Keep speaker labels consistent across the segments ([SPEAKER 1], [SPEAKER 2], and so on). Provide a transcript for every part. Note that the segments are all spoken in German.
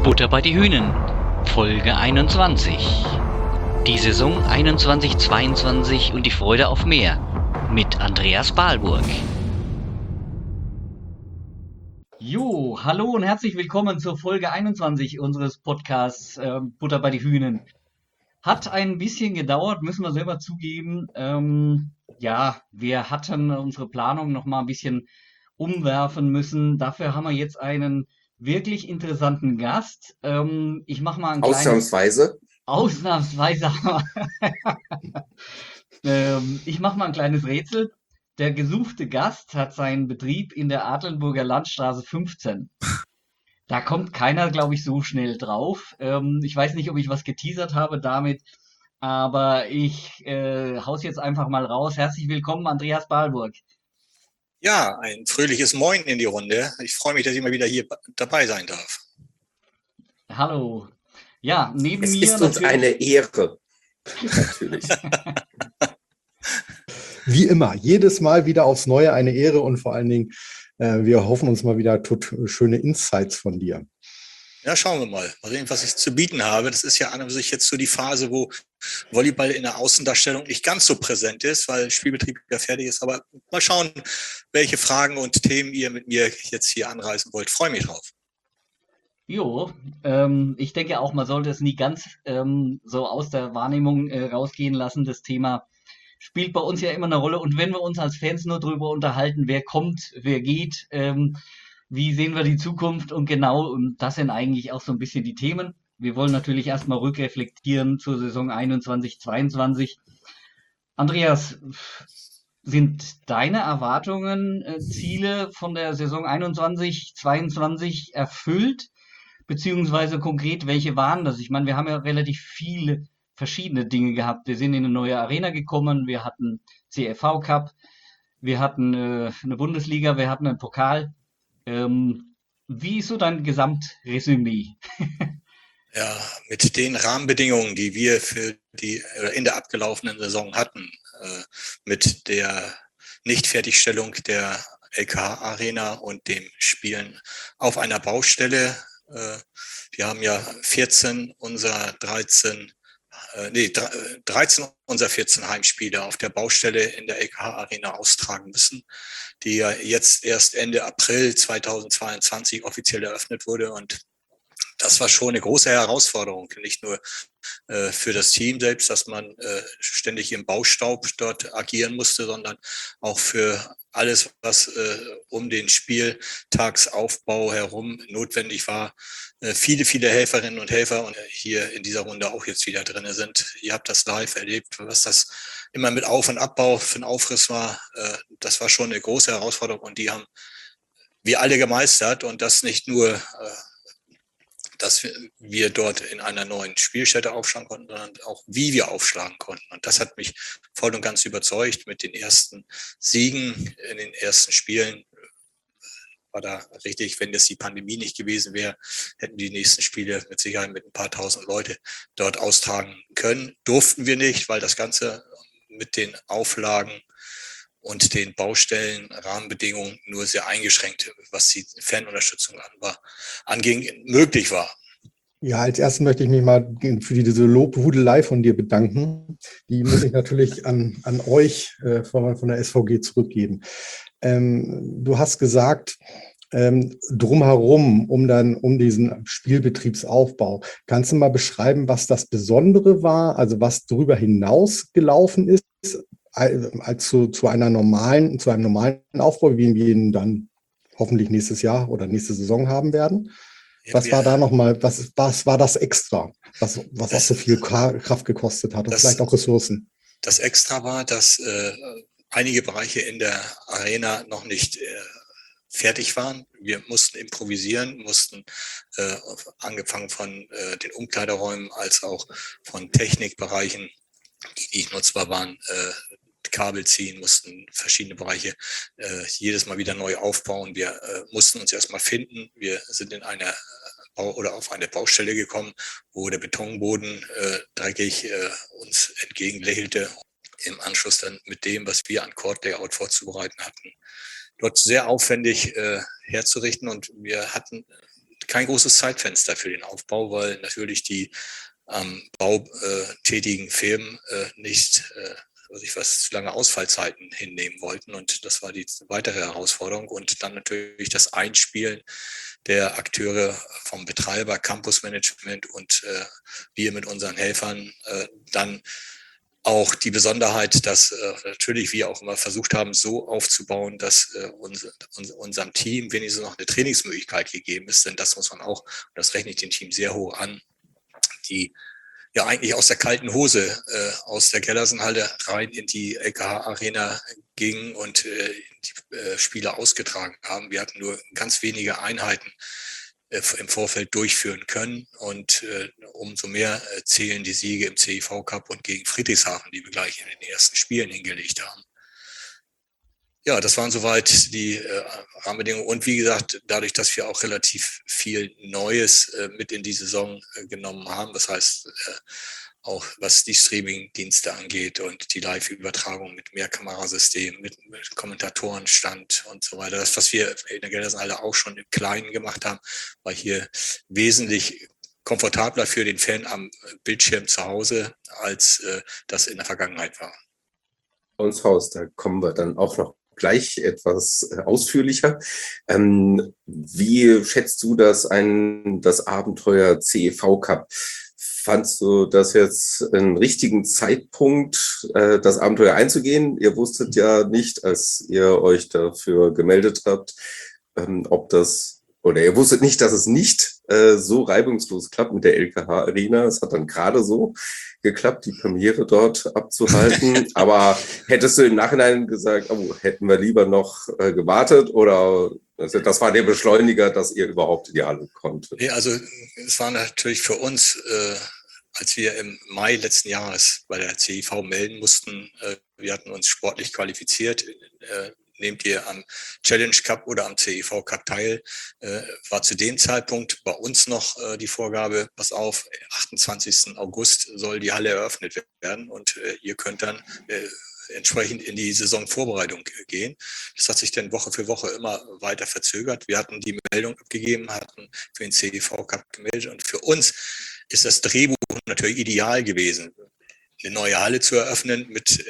[SPEAKER 1] Butter bei die Hühnen, Folge 21. Die Saison 21/22 und die Freude auf mehr mit Andreas Balburg.
[SPEAKER 2] Jo, hallo und herzlich willkommen zur Folge 21 unseres Podcasts Butter bei die Hühnen. Hat ein bisschen gedauert, müssen wir selber zugeben. Ja, wir hatten unsere Planung noch mal ein bisschen umwerfen müssen. Dafür haben wir jetzt einen wirklich interessanten Gast. Ich mache mal ein kleines,
[SPEAKER 3] Ausnahmsweise.
[SPEAKER 2] ausnahmsweise, ich mache mal ein kleines Rätsel. Der gesuchte Gast hat seinen Betrieb in der Adlenburger Landstraße 15. Da kommt keiner, glaube ich, so schnell drauf. Ich weiß nicht, ob ich was geteasert habe damit, aber ich hau's jetzt einfach mal raus. Herzlich willkommen, Andreas Balburg.
[SPEAKER 4] Ja, ein fröhliches Moin in die Runde. Ich freue mich, dass ich mal wieder hier dabei sein darf.
[SPEAKER 2] Hallo. Ja, neben
[SPEAKER 3] Es
[SPEAKER 2] mir
[SPEAKER 3] ist uns
[SPEAKER 2] natürlich.
[SPEAKER 3] eine Ehre. Natürlich.
[SPEAKER 5] Wie immer, jedes Mal wieder aufs Neue eine Ehre und vor allen Dingen, wir hoffen uns mal wieder schöne Insights von dir.
[SPEAKER 4] Ja, schauen wir mal. Mal sehen, was ich zu bieten habe. Das ist ja an und für sich jetzt so die Phase, wo Volleyball in der Außendarstellung nicht ganz so präsent ist, weil Spielbetrieb ja fertig ist. Aber mal schauen, welche Fragen und Themen ihr mit mir jetzt hier anreißen wollt. Freue mich drauf.
[SPEAKER 2] Jo, ich denke auch, man sollte es nie ganz so aus der Wahrnehmung rausgehen lassen. Das Thema spielt bei uns ja immer eine Rolle. Und wenn wir uns als Fans nur darüber unterhalten, wer kommt, wer geht, wie sehen wir die Zukunft und genau, und das sind eigentlich auch so ein bisschen die Themen. Wir wollen natürlich erstmal rückreflektieren zur Saison 21/22. Andreas, sind deine Erwartungen, Ziele von der Saison 21/22 erfüllt? Beziehungsweise konkret, welche waren das? Ich meine, wir haben ja relativ viele verschiedene Dinge gehabt. Wir sind in eine neue Arena gekommen, wir hatten CFV Cup, wir hatten eine Bundesliga, wir hatten einen Pokal. Wie ist so dein Gesamtresümee?
[SPEAKER 4] Ja, mit den Rahmenbedingungen, die wir für die in der abgelaufenen Saison hatten, mit der Nichtfertigstellung der LKH-Arena und dem Spielen auf einer Baustelle. Wir haben ja 13 unserer 14 Heimspiele auf der Baustelle in der LKH-Arena austragen müssen, die ja jetzt erst Ende April 2022 offiziell eröffnet wurde. Und das war schon eine große Herausforderung, nicht nur für das Team selbst, dass man ständig im Baustaub dort agieren musste, sondern auch für alles, was um den Spieltagsaufbau herum notwendig war. Viele, viele Helferinnen und Helfer und hier in dieser Runde auch jetzt wieder drin sind. Ihr habt das live erlebt, was das immer mit Auf- und Abbau für ein Aufriss war. Das war schon eine große Herausforderung und die haben wir alle gemeistert und das nicht nur dass wir dort in einer neuen Spielstätte aufschlagen konnten, sondern auch, wie wir aufschlagen konnten. Und das hat mich voll und ganz überzeugt mit den ersten Siegen in den ersten Spielen. War da richtig, wenn das die Pandemie nicht gewesen wäre, hätten die nächsten Spiele mit Sicherheit mit ein paar tausend Leute dort austragen können. Durften wir nicht, weil das Ganze mit den Auflagen und den Baustellen, Rahmenbedingungen nur sehr eingeschränkt, was die Fanunterstützung anging, möglich war.
[SPEAKER 5] Ja, als erstes möchte ich mich mal für diese Lobhudelei von dir bedanken. Die muss ich natürlich an euch von der SVG zurückgeben. Du hast gesagt, drumherum, um diesen Spielbetriebsaufbau. Kannst du mal beschreiben, was das Besondere war, also was darüber hinaus gelaufen ist, als zu einem normalen Aufbau, wie wir ihn dann hoffentlich nächstes Jahr oder nächste Saison haben werden? Was war da nochmal, was war das Extra, was auch so viel Kraft gekostet hat und vielleicht auch Ressourcen?
[SPEAKER 4] Das Extra war, dass einige Bereiche in der Arena noch nicht fertig waren. Wir mussten improvisieren, mussten angefangen von den Umkleideräumen als auch von Technikbereichen, die nicht nutzbar waren, Kabel ziehen, mussten verschiedene Bereiche jedes Mal wieder neu aufbauen. Wir mussten uns erstmal finden. Wir sind in einer auf eine Baustelle gekommen, wo der Betonboden dreckig uns entgegenlächelte. Im Anschluss dann mit dem, was wir an Court-Layout vorzubereiten hatten, dort sehr aufwendig herzurichten. Und wir hatten kein großes Zeitfenster für den Aufbau, weil natürlich die am Bau tätigen Firmen nicht zu lange Ausfallzeiten hinnehmen wollten. Und das war die weitere Herausforderung. Und dann natürlich das Einspielen der Akteure vom Betreiber, Campusmanagement und wir mit unseren Helfern dann auch die Besonderheit, dass natürlich wir auch immer versucht haben, so aufzubauen, dass unserem Team wenigstens noch eine Trainingsmöglichkeit gegeben ist. Denn das muss man auch, und das rechne ich dem Team sehr hoch an, die ja eigentlich aus der kalten Hose aus der Gellersenhalle rein in die LKH-Arena gingen und die Spiele ausgetragen haben. Wir hatten nur ganz wenige Einheiten im Vorfeld durchführen können und umso mehr zählen die Siege im CIV Cup und gegen Friedrichshafen, die wir gleich in den ersten Spielen hingelegt haben. Ja, das waren soweit die Rahmenbedingungen. Und wie gesagt, dadurch, dass wir auch relativ viel Neues mit in die Saison genommen haben, das heißt auch was die Streaming-Dienste angeht und die Live-Übertragung mit mehr Kamerasystemen, mit Kommentatorenstand und so weiter. Das, was wir in der Geldersenhalle auch schon im Kleinen gemacht haben, war hier wesentlich komfortabler für den Fan am Bildschirm zu Hause, als das in der Vergangenheit war.
[SPEAKER 3] Ins Haus, da kommen wir dann auch noch gleich etwas ausführlicher. Wie schätzt du das Abenteuer CEV Cup? Fandst du das jetzt einen richtigen Zeitpunkt, das Abenteuer einzugehen? Ihr wusstet ja nicht, als ihr euch dafür gemeldet habt, ihr wusstet nicht, dass es nicht so reibungslos klappt mit der LKH Arena. Es hat dann gerade so geklappt, die Premiere dort abzuhalten. Aber hättest du im Nachhinein gesagt, hätten wir lieber noch gewartet, oder das war der Beschleuniger, dass ihr überhaupt in die Halle konntet?
[SPEAKER 4] Nee, also es war natürlich für uns, als wir im Mai letzten Jahres bei der CIV melden mussten, wir hatten uns sportlich qualifiziert, nehmt ihr am Challenge Cup oder am CIV Cup teil, war zu dem Zeitpunkt bei uns noch die Vorgabe, pass auf, 28. August soll die Halle eröffnet werden und ihr könnt dann entsprechend in die Saisonvorbereitung gehen. Das hat sich dann Woche für Woche immer weiter verzögert. Wir hatten die Meldung abgegeben, hatten für den CIV Cup gemeldet und für uns ist das Drehbuch natürlich ideal gewesen, eine neue Halle zu eröffnen mit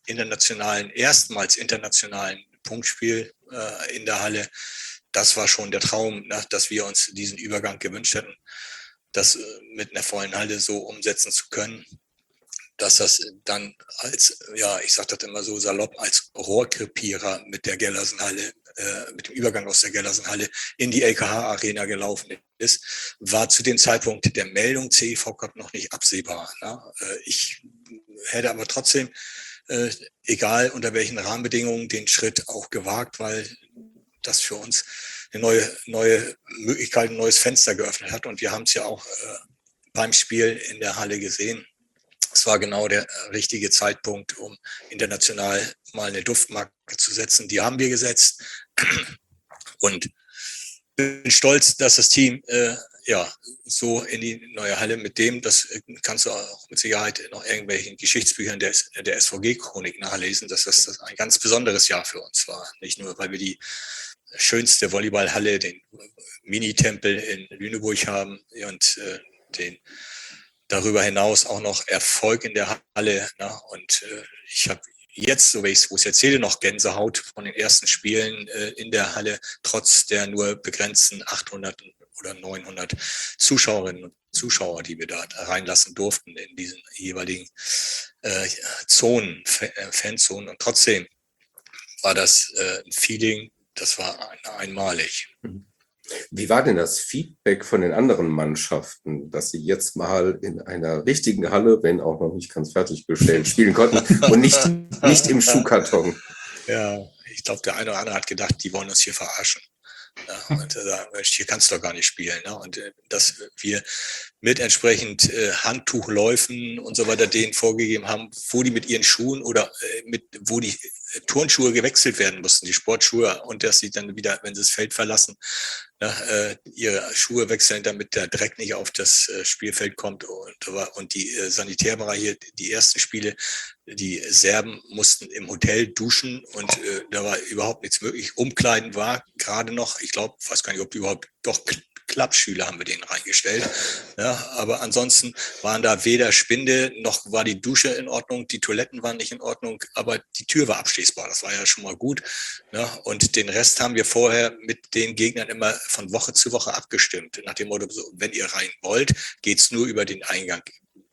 [SPEAKER 4] erstmals internationalen Punktspiel in der Halle. Das war schon der Traum, dass wir uns diesen Übergang gewünscht hätten, das mit einer vollen Halle so umsetzen zu können, dass das dann als, ich sage das immer so salopp, als Rohrkrepierer mit der Gellersenhalle, mit dem Übergang aus der Gellersenhalle in die LKH-Arena gelaufen ist, war zu dem Zeitpunkt der Meldung CIV Cup noch nicht absehbar. Ich hätte aber trotzdem, egal unter welchen Rahmenbedingungen, den Schritt auch gewagt, weil das für uns eine neue Möglichkeit, ein neues Fenster geöffnet hat. Und wir haben es ja auch beim Spiel in der Halle gesehen. Es war genau der richtige Zeitpunkt, um international mal eine Duftmarke zu setzen. Die haben wir gesetzt und bin stolz, dass das Team so in die neue Halle mit dem, das kannst du auch mit Sicherheit noch irgendwelchen Geschichtsbüchern der SVG-Chronik nachlesen, dass das ein ganz besonderes Jahr für uns war. Nicht nur, weil wir die schönste Volleyballhalle, den Mini-Tempel in Lüneburg haben und den darüber hinaus auch noch Erfolg in der Halle. Und ich habe jetzt, so wie ich es erzähle, noch Gänsehaut von den ersten Spielen in der Halle, trotz der nur begrenzten 800 oder 900 Zuschauerinnen und Zuschauer, die wir da reinlassen durften in diesen jeweiligen Zonen, Fanzonen. Und trotzdem war das ein Feeling, das war einmalig.
[SPEAKER 3] Wie war denn das Feedback von den anderen Mannschaften, dass sie jetzt mal in einer richtigen Halle, wenn auch noch nicht ganz fertiggestellt, spielen konnten und nicht im Schuhkarton?
[SPEAKER 4] Ja, ich glaube, der eine oder andere hat gedacht, die wollen uns hier verarschen. Ja, und hier kannst du doch gar nicht spielen. Ne? Und dass wir mit entsprechend Handtuchläufen und so weiter denen vorgegeben haben, wo die mit ihren Schuhen oder wo die Turnschuhe gewechselt werden mussten, die Sportschuhe, und dass sie dann wieder, wenn sie das Feld verlassen, ihre Schuhe wechseln, damit der Dreck nicht auf das Spielfeld kommt. Und die Sanitärbereiche, die ersten Spiele, die Serben mussten im Hotel duschen und da war überhaupt nichts möglich. Umkleiden war gerade noch, ich glaube, weiß gar nicht, ob die überhaupt, doch Klappstühle haben wir denen reingestellt. Ja, aber ansonsten waren da weder Spinde, noch war die Dusche in Ordnung, die Toiletten waren nicht in Ordnung, aber die Tür war abschließbar. Das war ja schon mal gut. Ja, und den Rest haben wir vorher mit den Gegnern immer von Woche zu Woche abgestimmt. Nach dem Motto, so, wenn ihr rein wollt, geht's nur über den Eingang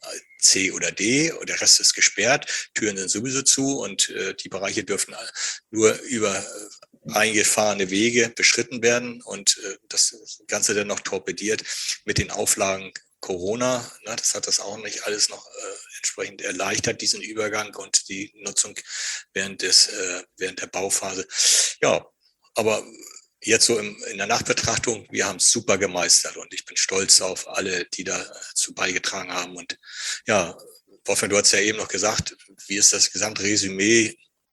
[SPEAKER 4] C oder D, und der Rest ist gesperrt, Türen sind sowieso zu, und die Bereiche dürfen nur über eingefahrene Wege beschritten werden, und das Ganze dann noch torpediert mit den Auflagen Corona. Ne, das hat das auch nicht alles noch entsprechend erleichtert, diesen Übergang und die Nutzung während der Bauphase. Ja, aber jetzt so in der Nachbetrachtung, wir haben es super gemeistert, und ich bin stolz auf alle, die dazu beigetragen haben. Und ja, Wolfgang, du hast ja eben noch gesagt, wie ist das Gesamtresümee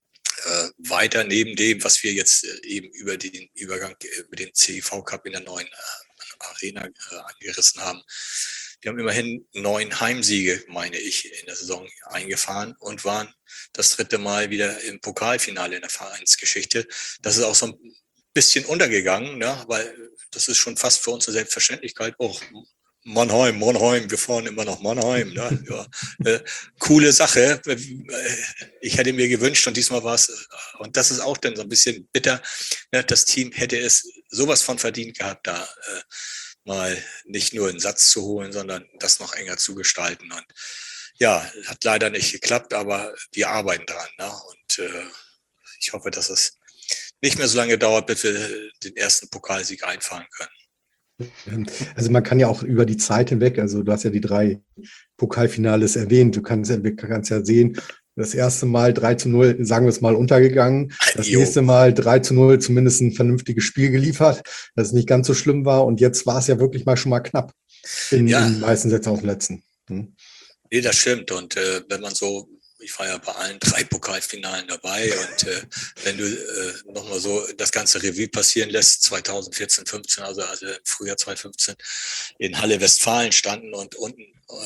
[SPEAKER 4] weiter neben dem, was wir jetzt eben über den Übergang mit dem CIV Cup in der neuen Arena angerissen haben. Wir haben immerhin 9 Heimsiege, meine ich, in der Saison eingefahren und waren das 3. Mal wieder im Pokalfinale in der Vereinsgeschichte. Das ist auch so ein bisschen untergegangen, ne? Weil das ist schon fast für uns eine Selbstverständlichkeit. Oh, Mannheim, wir fahren immer nach Mannheim. Ne? Ja, coole Sache. Ich hätte mir gewünscht, und diesmal war es, und das ist auch dann so ein bisschen bitter, ne? Das Team hätte es sowas von verdient gehabt, da mal nicht nur einen Satz zu holen, sondern das noch enger zu gestalten. Und ja, hat leider nicht geklappt, aber wir arbeiten dran. Ne? Und ich hoffe, dass es nicht mehr so lange dauert, bis wir den ersten Pokalsieg einfahren können.
[SPEAKER 5] Also man kann ja auch über die Zeit hinweg, also du hast ja die 3 Pokalfinales erwähnt, du kannst ja sehen, das erste Mal 3-0, sagen wir es mal, untergegangen, das nächste Mal 3-0 zumindest ein vernünftiges Spiel geliefert, das nicht ganz so schlimm war, und jetzt war es ja wirklich mal schon mal knapp in den meisten Sätzen auf dem letzten.
[SPEAKER 4] Nee, das stimmt, und wenn man so, ich war ja bei allen 3 Pokalfinalen dabei, und wenn du nochmal so das ganze Revue passieren lässt, 2014, 15, also im Frühjahr 2015 in Halle Westfalen standen und unten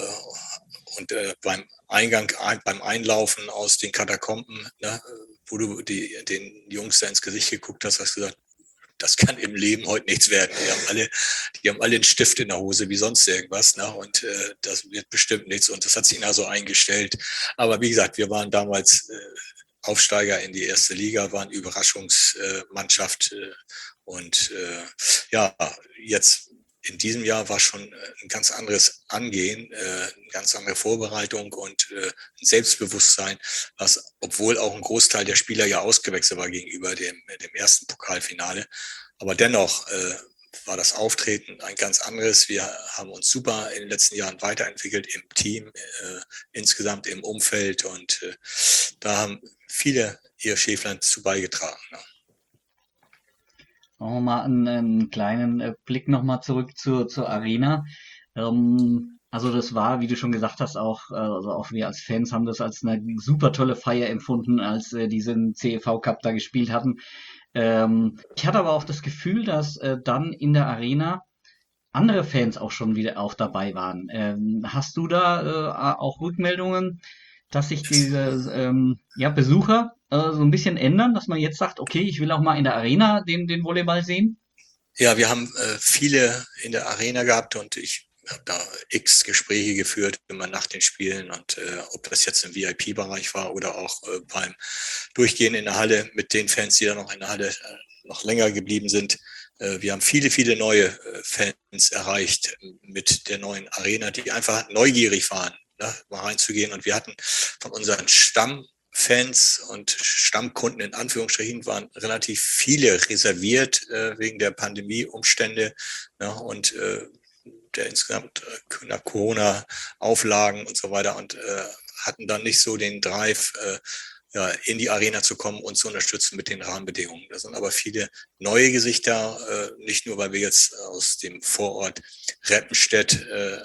[SPEAKER 4] beim Einlaufen aus den Katakomben, ne, wo du den Jungs da ins Gesicht geguckt hast gesagt, das kann im Leben heute nichts werden. Die haben alle einen Stift in der Hose wie sonst irgendwas, ne? Und das wird bestimmt nichts. Und das hat sich ihnen also eingestellt. Aber wie gesagt, wir waren damals Aufsteiger in die erste Liga, waren Überraschungsmannschaft. Und ja, jetzt in diesem Jahr war schon ein ganz anderes Angehen, eine ganz andere Vorbereitung und ein Selbstbewusstsein, was, obwohl auch ein Großteil der Spieler ja ausgewechselt war gegenüber dem ersten Pokalfinale. Aber dennoch war das Auftreten ein ganz anderes. Wir haben uns super in den letzten Jahren weiterentwickelt im Team, insgesamt im Umfeld, und da haben viele ihr Schäflein zu beigetragen. Ne?
[SPEAKER 2] Machen wir mal einen kleinen Blick nochmal zurück zur Arena. Also das war, wie du schon gesagt hast, also auch wir als Fans haben das als eine super tolle Feier empfunden, als diesen CEV Cup da gespielt hatten. Ich hatte aber auch das Gefühl, dass dann in der Arena andere Fans auch schon wieder auch dabei waren. Hast du da auch Rückmeldungen, dass sich diese Besucher so ein bisschen ändern, dass man jetzt sagt, okay, ich will auch mal in der Arena den Volleyball sehen?
[SPEAKER 4] Ja, wir haben viele in der Arena gehabt, und ich habe da x Gespräche geführt, immer nach den Spielen, und ob das jetzt im VIP-Bereich war oder auch beim Durchgehen in der Halle mit den Fans, die da noch in der Halle noch länger geblieben sind. Wir haben viele, viele neue Fans erreicht mit der neuen Arena, die einfach neugierig waren, ne, mal reinzugehen. Und wir hatten von unseren Stammfans und Stammkunden in Anführungsstrichen waren relativ viele reserviert wegen der Pandemieumstände, ne, und der insgesamt nach Corona-Auflagen und so weiter, und hatten dann nicht so den Drive, in die Arena zu kommen und zu unterstützen mit den Rahmenbedingungen. Da sind aber viele neue Gesichter, nicht nur, weil wir jetzt aus dem Vorort Reppenstedt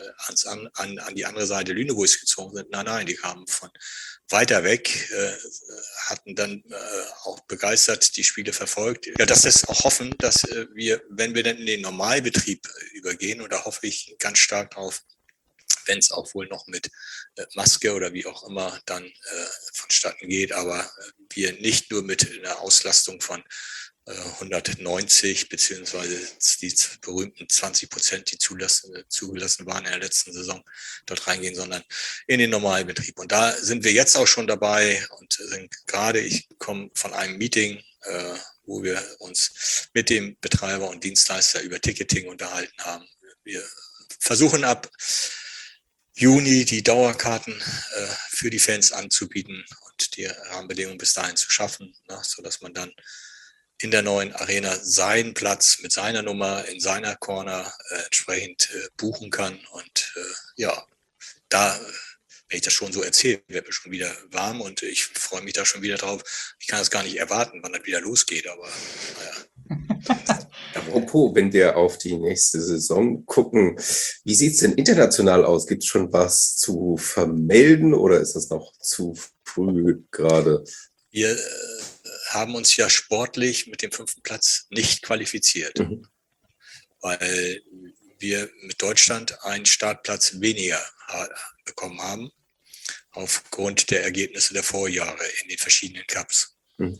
[SPEAKER 4] an die andere Seite Lüneburgs gezogen sind. Nein, die kamen von weiter weg, hatten dann auch begeistert die Spiele verfolgt. Ja, das ist auch hoffen, dass wir, wenn wir dann in den Normalbetrieb übergehen, und da hoffe ich ganz stark drauf, wenn es auch wohl noch mit Maske oder wie auch immer dann vonstatten geht, aber wir nicht nur mit einer Auslastung von 190 beziehungsweise die berühmten 20%, die zugelassen waren in der letzten Saison, dort reingehen, sondern in den Normalbetrieb. Und da sind wir jetzt auch schon dabei und sind gerade, ich komme von einem Meeting, wo wir uns mit dem Betreiber und Dienstleister über Ticketing unterhalten haben. Wir versuchen ab Juni die Dauerkarten für die Fans anzubieten und die Rahmenbedingungen bis dahin zu schaffen, sodass man dann in der neuen Arena seinen Platz mit seiner Nummer in seiner Corner entsprechend buchen kann. Und da, wenn ich das schon so erzähle, wird mir schon wieder warm und ich freue mich da schon wieder drauf. Ich kann das gar nicht erwarten, wann das wieder losgeht, aber naja.
[SPEAKER 3] Apropos, wenn wir auf die nächste Saison gucken, wie sieht es denn international aus? Gibt es schon was zu vermelden oder ist das noch zu früh gerade?
[SPEAKER 4] Wir haben uns ja sportlich mit dem 5. Platz nicht qualifiziert, weil wir mit Deutschland einen Startplatz weniger bekommen haben, aufgrund der Ergebnisse der Vorjahre in den verschiedenen Cups.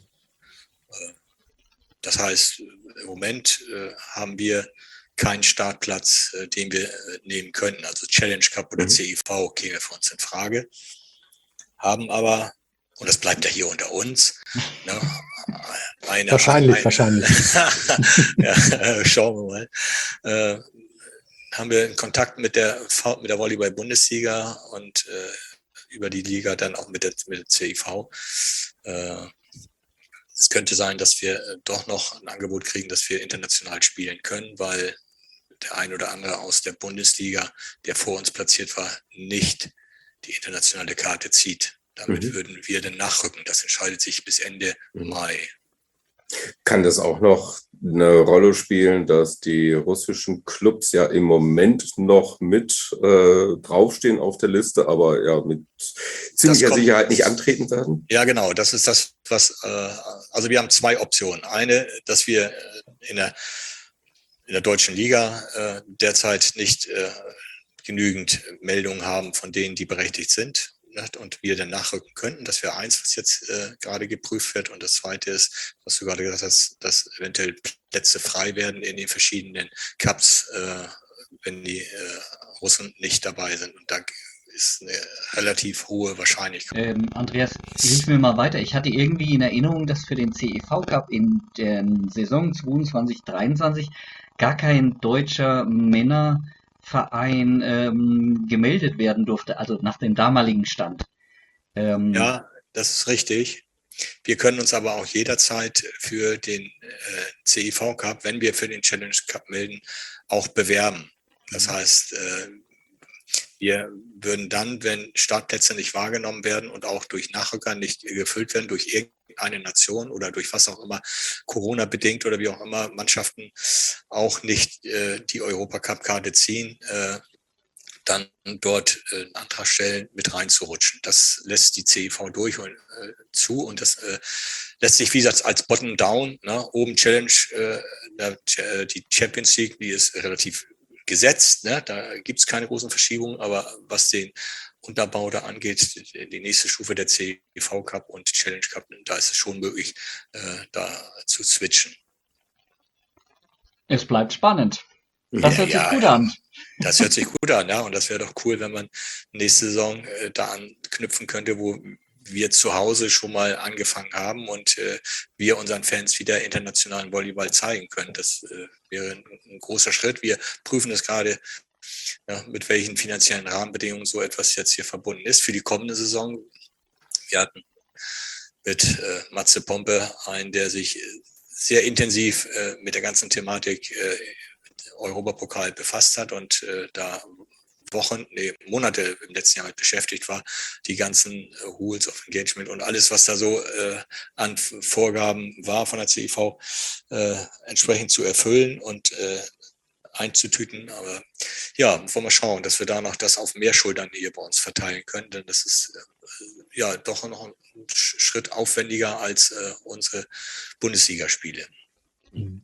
[SPEAKER 4] Das heißt, im Moment haben wir keinen Startplatz, den wir nehmen können. Also Challenge Cup oder CIV käme für uns in Frage. Haben aber, und das bleibt ja hier unter uns, ne,
[SPEAKER 5] wahrscheinlich.
[SPEAKER 4] Ja, schauen wir mal. Haben wir in Kontakt mit der Volleyball-Bundesliga und über die Liga dann auch mit der CIV. Es könnte sein, dass wir doch noch ein Angebot kriegen, dass wir international spielen können, weil der ein oder andere aus der Bundesliga, der vor uns platziert war, nicht die internationale Karte zieht. Damit würden wir dann nachrücken. Das entscheidet sich bis Ende Mai.
[SPEAKER 3] Kann das auch noch eine Rolle spielen, dass die russischen Clubs ja im Moment noch mit draufstehen auf der Liste, aber ja mit ziemlicher Sicherheit nicht antreten werden?
[SPEAKER 4] Ja, genau. Das ist das, was, also wir haben 2 Optionen. Eine, dass wir in der deutschen Liga derzeit nicht genügend Meldungen haben von denen, die berechtigt sind. Und wir dann nachrücken könnten. Das wäre eins, was jetzt gerade geprüft wird. Und das zweite ist, was du gerade gesagt hast, dass eventuell Plätze frei werden in den verschiedenen Cups, wenn die Russen nicht dabei sind. Und da ist eine relativ hohe Wahrscheinlichkeit.
[SPEAKER 2] Andreas, hilf mir mal weiter. Ich hatte irgendwie in Erinnerung, dass für den CEV Cup in der Saison 22/23 gar kein deutscher Männerverein gemeldet werden durfte, also nach dem damaligen Stand.
[SPEAKER 4] Ja, das ist richtig. Wir können uns aber auch jederzeit für den CIV Cup, wenn wir für den Challenge Cup melden, auch bewerben. Das heißt, wir würden dann, wenn Startplätze nicht wahrgenommen werden und auch durch Nachrücker nicht gefüllt werden, durch irgendeine Nation oder durch was auch immer, Corona bedingt oder wie auch immer, Mannschaften auch nicht die Europacup-Karte ziehen, dann dort einen Antrag stellen, mit reinzurutschen. Das lässt die CIV durch und zu und das lässt sich, wie gesagt, als Bottom-Down, ne, oben Challenge, die Champions League, die ist relativ gesetzt, ne, da gibt es keine großen Verschiebungen, aber was den Unterbau da angeht, die nächste Stufe der CIV Cup und Challenge Cup, da ist es schon möglich, da zu switchen.
[SPEAKER 2] Es bleibt spannend. Das hört sich gut an.
[SPEAKER 4] Das hört sich gut an, ja. Und das wäre doch cool, wenn man nächste Saison da anknüpfen könnte, wo wir zu Hause schon mal angefangen haben und wir unseren Fans wieder internationalen Volleyball zeigen können. Das wäre ein großer Schritt. Wir prüfen es gerade, ja, mit welchen finanziellen Rahmenbedingungen so etwas jetzt hier verbunden ist für die kommende Saison. Wir hatten mit Matze Pompe einen, der sich sehr intensiv mit der ganzen Thematik Europapokal befasst hat und da Monate im letzten Jahr mit beschäftigt war, die ganzen Rules of Engagement und alles, was da so an Vorgaben war von der CIV, entsprechend zu erfüllen und einzutüten. Aber ja, wollen wir schauen, dass wir da noch das auf mehr Schultern hier bei uns verteilen können, denn das ist ja doch noch ein Schritt aufwendiger als unsere Bundesligaspiele.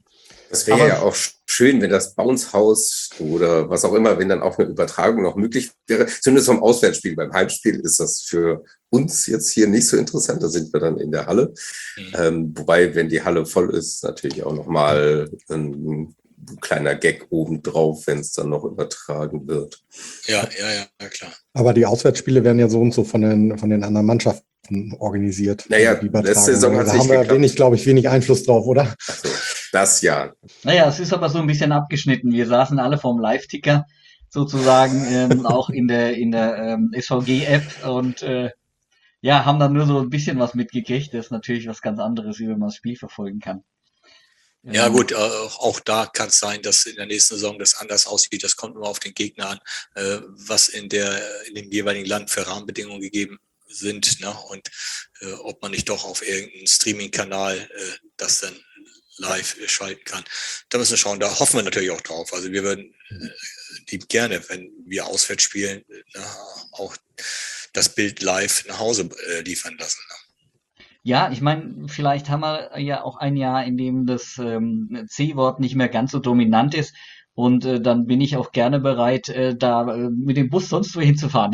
[SPEAKER 3] Das wäre
[SPEAKER 2] Aber
[SPEAKER 3] ja auch schön, wenn das Bounce House oder was auch immer, wenn dann auch eine Übertragung noch möglich wäre. Zumindest vom Auswärtsspiel. Beim Heimspiel ist das für uns jetzt hier nicht so interessant. Da sind wir dann in der Halle. Wobei, wenn die Halle voll ist, natürlich auch nochmal ein kleiner Gag obendrauf, wenn es dann noch übertragen wird.
[SPEAKER 4] Ja, klar.
[SPEAKER 5] Aber die Auswärtsspiele werden ja so und so von den anderen Mannschaften organisiert.
[SPEAKER 3] Naja,
[SPEAKER 5] Also die Übertragung.
[SPEAKER 3] letzte Saison hat
[SPEAKER 5] Da
[SPEAKER 3] es
[SPEAKER 5] haben
[SPEAKER 3] nicht
[SPEAKER 5] wir
[SPEAKER 3] geklappt.
[SPEAKER 5] wenig Einfluss drauf, oder?
[SPEAKER 3] Also, das ja.
[SPEAKER 2] naja, es ist aber so ein bisschen abgeschnitten. Wir saßen alle vorm Live-Ticker sozusagen, auch in der SVG-App und ja, haben dann nur so ein bisschen was mitgekriegt. Das ist natürlich was ganz anderes, wie wenn man das Spiel verfolgen kann.
[SPEAKER 4] Ja gut, auch da kann es sein, dass in der nächsten Saison das anders aussieht. Das kommt immer auf den Gegner an, was in dem jeweiligen Land für Rahmenbedingungen gegeben sind, ne? Und ob man nicht doch auf irgendeinen Streaming-Kanal das dann live schalten kann. Da müssen wir schauen, da hoffen wir natürlich auch drauf. Also wir würden lieb gerne, wenn wir auswärts spielen, auch das Bild live nach Hause liefern lassen. Ne?
[SPEAKER 2] Ja, ich meine, vielleicht haben wir ja auch ein Jahr, in dem das C-Wort nicht mehr ganz so dominant ist. Und dann bin ich auch gerne bereit, da mit dem Bus sonst wohin zu fahren.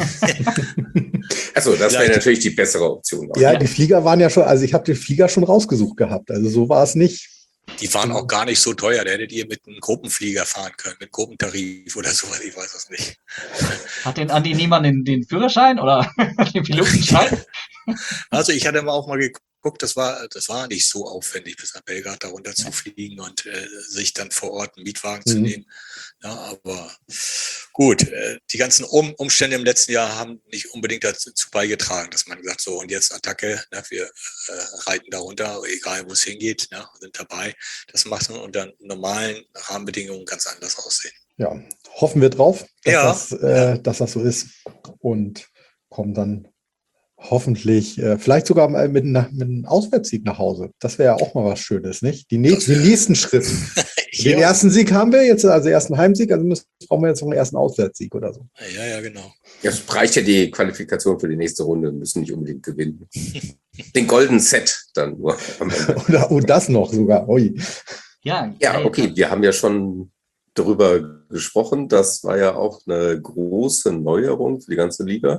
[SPEAKER 3] Also, das wäre natürlich die bessere Option.
[SPEAKER 5] Ja, die Flieger waren ja schon, also ich habe den Flieger schon rausgesucht gehabt. Also so war es nicht.
[SPEAKER 4] Die waren auch gar nicht so teuer. Da hättet ihr mit einem Gruppenflieger fahren können, mit Gruppentarif oder sowas, ich weiß es nicht.
[SPEAKER 2] Hat denn Andi Niemann den Führerschein oder den Pilotenschein?
[SPEAKER 4] Also ich hatte auch mal geguckt, das war nicht so aufwendig, bis nach Belgrad da runter zu fliegen und sich dann vor Ort einen Mietwagen zu nehmen. Ja, aber gut, die ganzen Umstände im letzten Jahr haben nicht unbedingt dazu beigetragen, dass man gesagt, so und jetzt Attacke, ne, wir reiten da runter, egal wo es hingeht, ne, sind dabei. Das macht man unter normalen Rahmenbedingungen ganz anders aussehen.
[SPEAKER 5] Ja, hoffen wir drauf, dass,
[SPEAKER 4] Ja,
[SPEAKER 5] dass das so ist und kommen dann hoffentlich vielleicht sogar mal mit einem Auswärtssieg nach Hause. Das wäre ja auch mal was Schönes, nicht? Den nächsten Schritt. Den ersten Sieg haben wir jetzt, also ersten Heimsieg, also brauchen wir jetzt noch einen ersten Auswärtssieg oder so.
[SPEAKER 4] Ja, genau.
[SPEAKER 3] Es reicht ja die Qualifikation für die nächste Runde, müssen nicht unbedingt gewinnen. Den Golden Set dann nur am Ende.
[SPEAKER 5] Und das noch sogar. Ui.
[SPEAKER 2] Ja,
[SPEAKER 3] Okay, wir haben ja schon darüber gesprochen. Das war ja auch eine große Neuerung für die ganze Liga.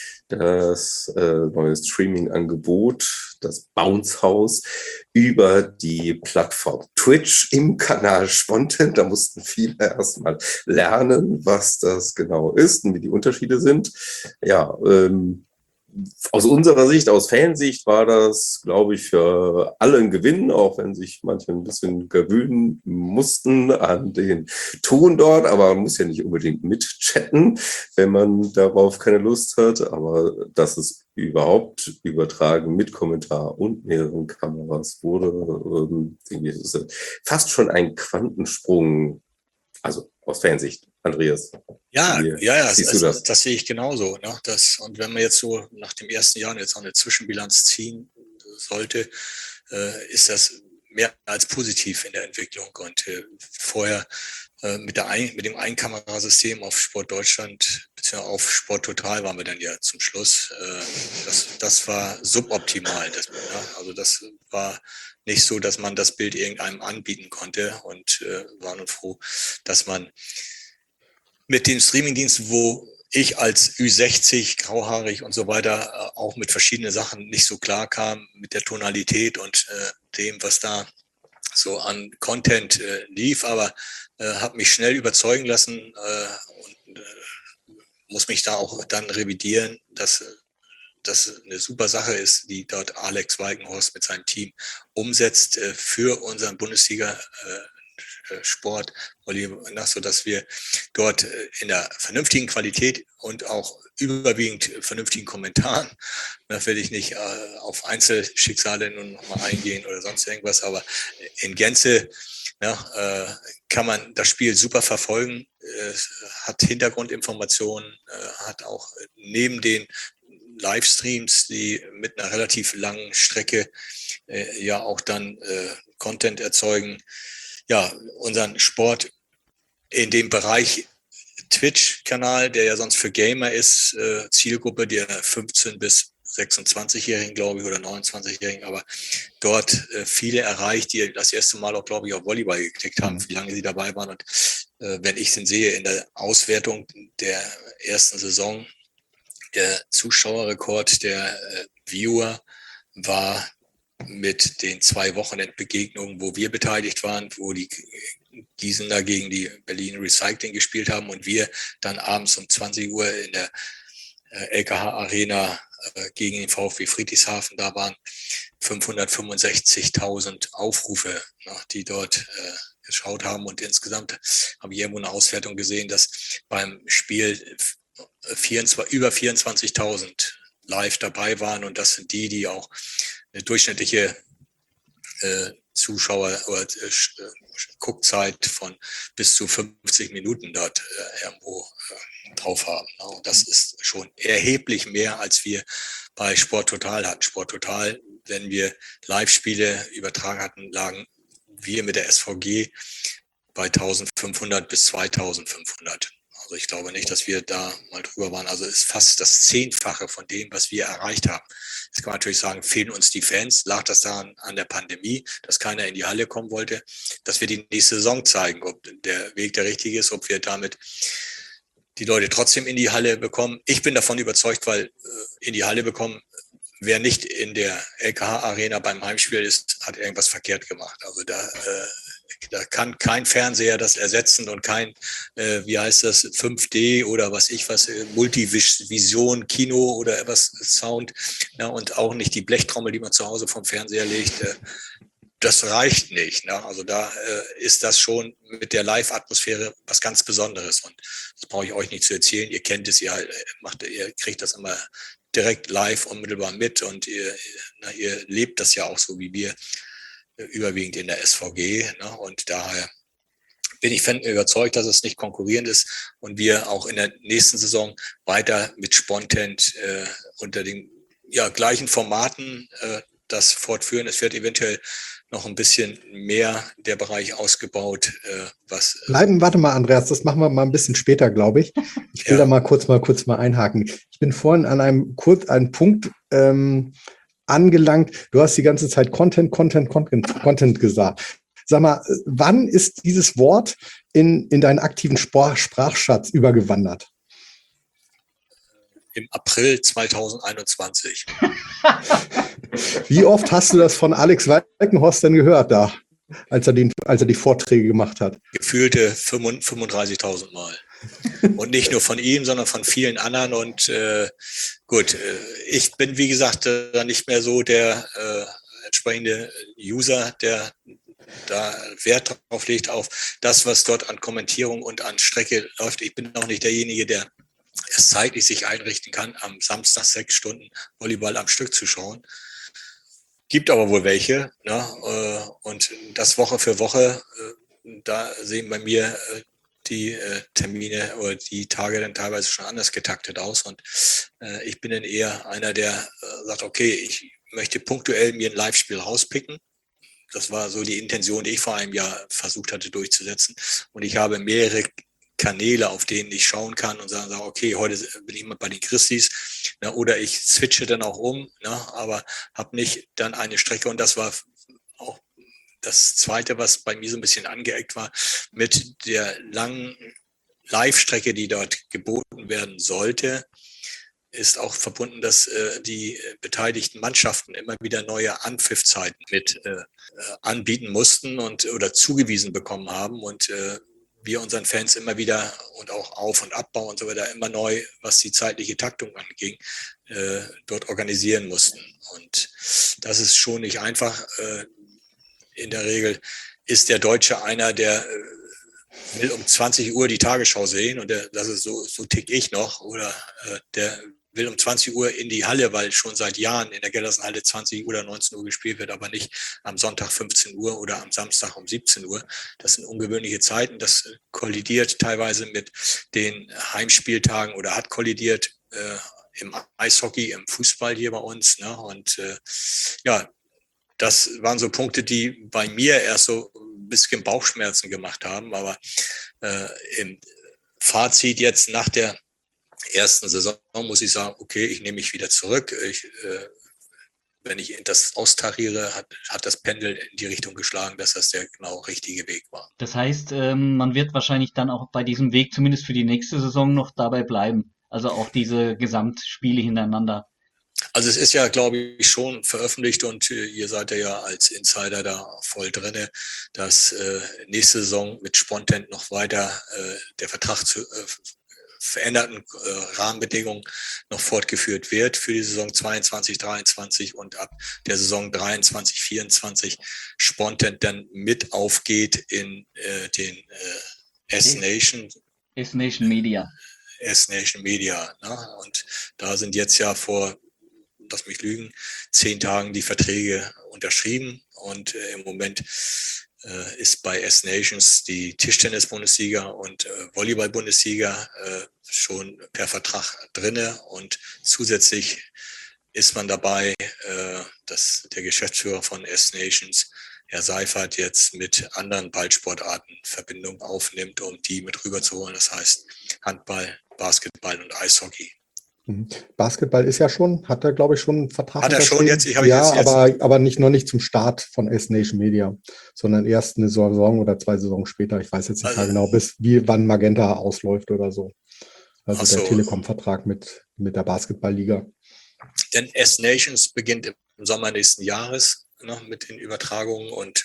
[SPEAKER 3] Das neue Streaming-Angebot, das Bounce House, über die Plattform Twitch im Kanal Spontan. Da mussten viele erstmal lernen, was das genau ist und wie die Unterschiede sind. Ja, aus unserer Sicht, aus Fansicht war das, glaube ich, für alle ein Gewinn, auch wenn sich manche ein bisschen gewöhnen mussten an den Ton dort, aber man muss ja nicht unbedingt mitchatten, wenn man darauf keine Lust hat, aber dass es überhaupt übertragen mit Kommentar und mehreren Kameras wurde, denke ich, ist fast schon ein Quantensprung, also aus Fansicht. Andreas.
[SPEAKER 4] Ja,
[SPEAKER 3] siehst du das?
[SPEAKER 4] Das sehe ich genauso. Ne? Und wenn man jetzt so nach dem ersten Jahr jetzt auch eine Zwischenbilanz ziehen sollte, ist das mehr als positiv in der Entwicklung. Und vorher mit dem Einkamerasystem auf Sport Deutschland beziehungsweise auf Sport Total waren wir dann ja zum Schluss. Das war suboptimal. Also das war nicht so, dass man das Bild irgendeinem anbieten konnte und war nun froh, dass man mit den Streamingdiensten, wo ich als Ü60, grauhaarig und so weiter auch mit verschiedenen Sachen nicht so klar kam, mit der Tonalität und dem, was da so an Content lief, aber habe mich schnell überzeugen lassen und muss mich da auch dann revidieren, dass das eine super Sache ist, die dort Alex Walkenhorst mit seinem Team umsetzt für unseren Bundesliga Sport, so dass wir dort in der vernünftigen Qualität und auch überwiegend vernünftigen Kommentaren, da will ich nicht auf Einzelschicksale nun noch mal eingehen oder sonst irgendwas, aber in Gänze kann man das Spiel super verfolgen, hat Hintergrundinformationen, hat auch neben den Livestreams, die mit einer relativ langen Strecke ja auch dann Content erzeugen, ja, unseren Sport in dem Bereich Twitch-Kanal, der ja sonst für Gamer ist, Zielgruppe der 15- bis 26-Jährigen, glaube ich, oder 29-Jährigen, aber dort viele erreicht, die das erste Mal auch, glaube ich, auf Volleyball geklickt haben, wie lange sie dabei waren. Und wenn ich den sehe in der Auswertung der ersten Saison, der Zuschauerrekord der Viewer war mit den 2 Wochenendbegegnungen, wo wir beteiligt waren, wo die Gießener gegen die Berlin Recycling gespielt haben und wir dann abends um 20 Uhr in der LKH Arena gegen den VfB Friedrichshafen da waren, 565.000 Aufrufe, die dort geschaut haben. Und insgesamt habe ich irgendwo eine Auswertung gesehen, dass beim Spiel über 24.000 live dabei waren. Und das sind die auch eine durchschnittliche Zuschauer- oder Guckzeit von bis zu 50 Minuten dort irgendwo drauf haben. Und das ist schon erheblich mehr, als wir bei Sport Total hatten. Sport Total, wenn wir Live-Spiele übertragen hatten, lagen wir mit der SVG bei 1.500 bis 2.500. Also ich glaube nicht, dass wir da mal drüber waren. Also ist fast das 10-fache von dem, was wir erreicht haben. Jetzt kann man natürlich sagen, fehlen uns die Fans. Lag das daran an der Pandemie, dass keiner in die Halle kommen wollte, dass wir die nächste Saison zeigen, ob der Weg der richtige ist, ob wir damit die Leute trotzdem in die Halle bekommen. Ich bin davon überzeugt, weil in die Halle bekommen, wer nicht in der LKH-Arena beim Heimspiel ist, hat irgendwas verkehrt gemacht. Also da kann kein Fernseher das ersetzen und kein, wie heißt das, 5D oder Multivision, Kino oder was, Sound, und auch nicht die Blechtrommel, die man zu Hause vom Fernseher legt. Das reicht nicht. Also da ist das schon mit der Live-Atmosphäre was ganz Besonderes. Und das brauche ich euch nicht zu erzählen. Ihr kennt es, ihr kriegt das immer direkt live unmittelbar mit und ihr lebt das ja auch so wie wir überwiegend in der SVG. Und daher bin ich überzeugt, dass es nicht konkurrierend ist und wir auch in der nächsten Saison weiter mit Spontent unter den gleichen Formaten das fortführen. Es wird eventuell noch ein bisschen mehr der Bereich ausgebaut.
[SPEAKER 5] Warte mal, Andreas, das machen wir mal ein bisschen später, glaube ich. Ich will da mal kurz einhaken. Ich bin vorhin an einem Punkt angelangt. Du hast die ganze Zeit Content gesagt. Sag mal, wann ist dieses Wort in deinen aktiven Sprachschatz übergewandert?
[SPEAKER 4] Im April 2021.
[SPEAKER 5] Wie oft hast du das von Alex Walkenhorst denn gehört da, als er die Vorträge gemacht hat?
[SPEAKER 4] Gefühlte 35.000 Mal. Und nicht nur von ihm, sondern von vielen anderen. Und ich bin, wie gesagt, nicht mehr so der entsprechende User, der da Wert drauf legt, auf das, was dort an Kommentierung und an Strecke läuft. Ich bin auch nicht derjenige, der es zeitlich sich einrichten kann, am Samstag 6 Stunden Volleyball am Stück zu schauen. Gibt aber wohl welche. Und das Woche für Woche, da sehen bei mir die Termine oder die Tage dann teilweise schon anders getaktet aus. Und ich bin dann eher einer, der sagt, okay, ich möchte punktuell mir ein Live-Spiel rauspicken. Das war so die Intention, die ich vor einem Jahr versucht hatte durchzusetzen. Und ich habe mehrere Kanäle, auf denen ich schauen kann und sagen, okay, heute bin ich mal bei den Christis, oder ich switche dann auch um, aber habe nicht dann eine Strecke. Und das war auch das Zweite, was bei mir so ein bisschen angeeckt war, mit der langen Live-Strecke, die dort geboten werden sollte, ist auch verbunden, dass die beteiligten Mannschaften immer wieder neue Anpfiffzeiten mit anbieten mussten oder zugewiesen bekommen haben und wir unseren Fans immer wieder und auch Auf- und Abbau und so weiter immer neu, was die zeitliche Taktung anging, dort organisieren mussten. Und das ist schon nicht einfach. In der Regel ist der Deutsche einer, der will um 20 Uhr die Tagesschau sehen und das ist so tick ich noch, oder der will um 20 Uhr in die Halle, weil schon seit Jahren in der Gellersenhalle 20 oder 19 Uhr gespielt wird, aber nicht am Sonntag 15 Uhr oder am Samstag um 17 Uhr. Das sind ungewöhnliche Zeiten. Das kollidiert teilweise mit den Heimspieltagen oder hat kollidiert im Eishockey, im Fußball hier bei uns. Und das waren so Punkte, die bei mir erst so ein bisschen Bauchschmerzen gemacht haben. Aber im Fazit jetzt nach der ersten Saison muss ich sagen, okay, ich nehme mich wieder zurück. Ich wenn ich das austariere, hat das Pendel in die Richtung geschlagen, dass das der genau richtige Weg war.
[SPEAKER 2] Das heißt, man wird wahrscheinlich dann auch bei diesem Weg zumindest für die nächste Saison noch dabei bleiben. Also auch diese Gesamtspiele hintereinander.
[SPEAKER 4] Also es ist ja, glaube ich, schon veröffentlicht und ihr seid ja als Insider da voll drinne, dass nächste Saison mit Spontent noch weiter der Vertrag zu veränderten Rahmenbedingungen noch fortgeführt wird für die Saison 22, 23 und ab der Saison 23, 24 Spontent dann mit aufgeht in den S-Nation
[SPEAKER 2] Media.
[SPEAKER 4] S-Nation Media. Ne? Und da sind jetzt ja vor, lass mich lügen, 10 Tagen die Verträge unterschrieben und im Moment ist bei S-Nations die Tischtennis-Bundesliga und Volleyball-Bundesliga schon per Vertrag drinne und zusätzlich ist man dabei, dass der Geschäftsführer von S-Nations, Herr Seifert, jetzt mit anderen Ballsportarten Verbindung aufnimmt, um die mit rüberzuholen. Das heißt Handball, Basketball und Eishockey.
[SPEAKER 5] Basketball ist ja schon, hat er, glaube ich, schon einen Vertrag.
[SPEAKER 4] Hat er schon jetzt?
[SPEAKER 5] Aber noch nicht zum Start von S-Nation Media, sondern erst eine Saison oder 2 Saisons später. Ich weiß jetzt nicht genau, wann Magenta ausläuft oder so. Also der Telekom-Vertrag mit der Basketballliga.
[SPEAKER 4] Denn S-Nations beginnt im Sommer nächsten Jahres mit den Übertragungen und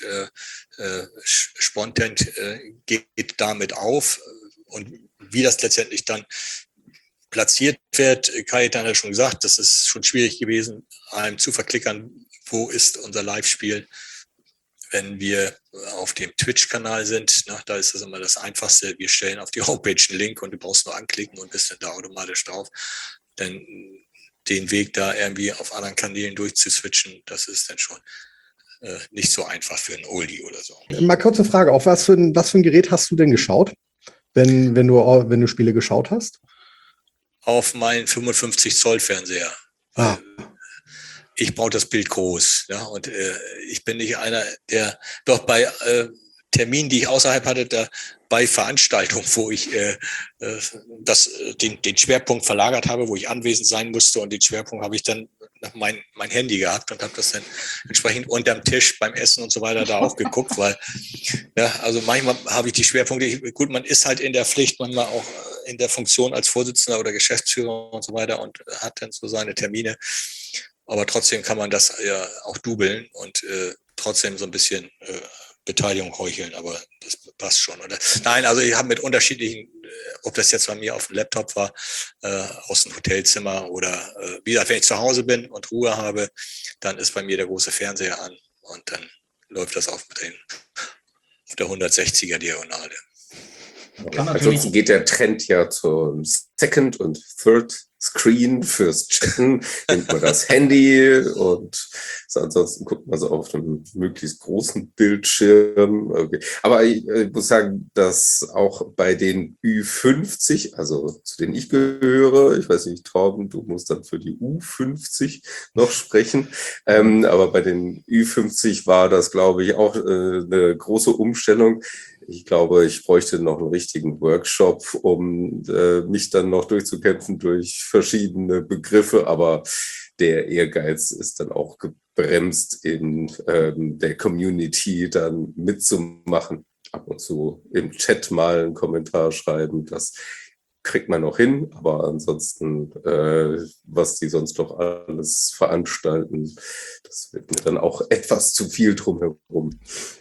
[SPEAKER 4] Spontent geht damit auf. Und wie das letztendlich dann platziert wird, Kai hat ja schon gesagt, das ist schon schwierig gewesen, einem zu verklickern, wo ist unser Live-Spiel, wenn wir auf dem Twitch-Kanal sind. Da ist das immer das Einfachste. Wir stellen auf die Homepage einen Link und du brauchst nur anklicken und bist dann da automatisch drauf. Denn den Weg da irgendwie auf anderen Kanälen durchzuswitchen, das ist dann schon nicht so einfach für einen Oldie oder so.
[SPEAKER 5] Mal kurze Frage, auf was für ein Gerät hast du denn geschaut, wenn du Spiele geschaut hast?
[SPEAKER 4] Auf meinen 55 Zoll Fernseher. Ich brauche das Bild groß. Ja, und ich bin nicht einer, der doch bei Terminen, die ich außerhalb hatte, da bei Veranstaltungen, wo ich den Schwerpunkt verlagert habe, wo ich anwesend sein musste und den Schwerpunkt habe ich dann nach mein Handy gehabt und habe das dann entsprechend unterm Tisch beim Essen und so weiter da auch geguckt, weil also manchmal habe ich die Schwerpunkte, gut, man ist halt in der Pflicht, manchmal auch in der Funktion als Vorsitzender oder Geschäftsführer und so weiter und hat dann so seine Termine, aber trotzdem kann man das ja auch dubeln und trotzdem so ein bisschen Beteiligung heucheln, aber das passt schon. Oder? Nein, also ich habe mit unterschiedlichen, ob das jetzt bei mir auf dem Laptop war, aus dem Hotelzimmer oder wie gesagt, wenn ich zu Hause bin und Ruhe habe, dann ist bei mir der große Fernseher an und dann läuft das auf der 160er Diagonale.
[SPEAKER 3] Ansonsten geht der Trend ja zum Second und Third Screen fürs Chatten. Nimmt man das Handy und ansonsten guckt man so auf einem möglichst großen Bildschirm. Okay. Aber ich muss sagen, dass auch bei den Ü50, also zu denen ich gehöre, ich weiß nicht, Torben, du musst dann für die U50 noch sprechen, aber bei den Ü50 war das, glaube ich, auch eine große Umstellung. Ich glaube, ich bräuchte noch einen richtigen Workshop, um mich dann noch durchzukämpfen durch verschiedene Begriffe. Aber der Ehrgeiz ist dann auch gebremst, in der Community dann mitzumachen. Ab und zu im Chat mal einen Kommentar schreiben. Das kriegt man noch hin. Aber ansonsten, was die sonst noch alles veranstalten, das wird mir dann auch etwas zu viel drumherum.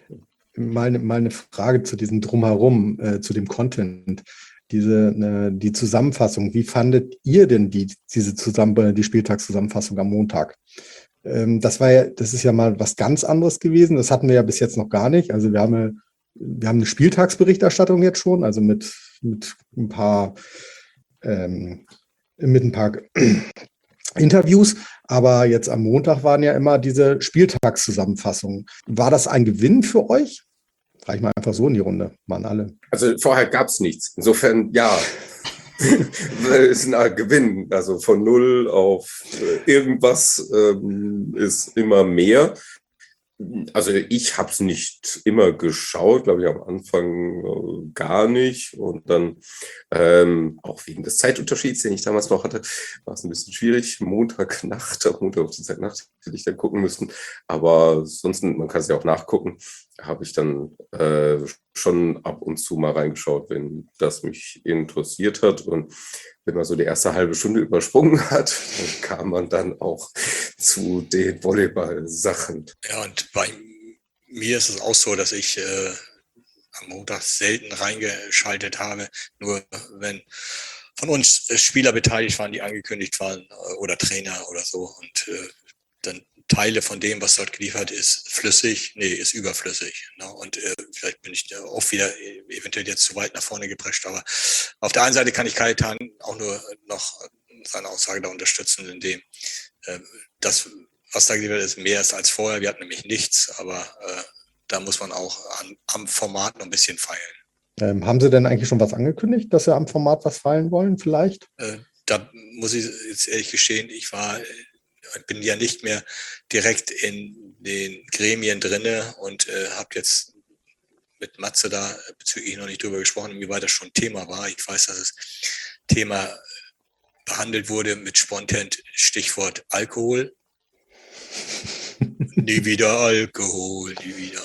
[SPEAKER 5] Meine Frage zu diesem Drumherum, zu dem Content, die Zusammenfassung, wie fandet ihr denn die Spieltagszusammenfassung am Montag? Das ist ja mal was ganz anderes gewesen, das hatten wir ja bis jetzt noch gar nicht. Also wir haben eine Spieltagsberichterstattung jetzt schon, also mit ein paar Interviews, aber jetzt am Montag waren ja immer diese Spieltagszusammenfassungen. War das ein Gewinn für euch? Frage ich mal einfach so in die Runde, waren alle.
[SPEAKER 3] Also vorher gab es nichts. Insofern, ja, ist ein Gewinn. Also von 0 auf irgendwas ist immer mehr. Also ich habe es nicht immer geschaut, glaube ich, am Anfang gar nicht. Und dann auch wegen des Zeitunterschieds, den ich damals noch hatte, war es ein bisschen schwierig. Montagnacht, auf Montag auf Dienstagnacht hätte ich dann gucken müssen. Aber sonst, man kann es ja auch nachgucken, habe ich dann schon ab und zu mal reingeschaut, wenn das mich interessiert hat. Und wenn man so die erste halbe Stunde übersprungen hat, dann kam man dann auch zu den Volleyball-Sachen.
[SPEAKER 4] Ja, und bei mir ist es auch so, dass ich am Montag selten reingeschaltet habe, nur wenn von uns Spieler beteiligt waren, die angekündigt waren oder Trainer oder so und dann Teile von dem, was dort geliefert ist, ist überflüssig. Ne? Und vielleicht bin ich da auch wieder eventuell jetzt zu weit nach vorne geprescht, aber auf der einen Seite kann ich Kajetan auch nur noch seine Aussage da unterstützen, indem das, was da geliefert ist, mehr ist als vorher. Wir hatten nämlich nichts, aber da muss man auch am Format noch ein bisschen feilen.
[SPEAKER 5] Haben Sie denn eigentlich schon was angekündigt, dass Sie am Format was feilen wollen vielleicht?
[SPEAKER 4] Da muss ich jetzt ehrlich gestehen, bin ja nicht mehr direkt in den Gremien drinne und habe jetzt mit Matze da bezüglich noch nicht drüber gesprochen, inwieweit das schon Thema war. Ich weiß, dass das Thema behandelt wurde mit Spontent Stichwort Alkohol. Nie wieder Alkohol.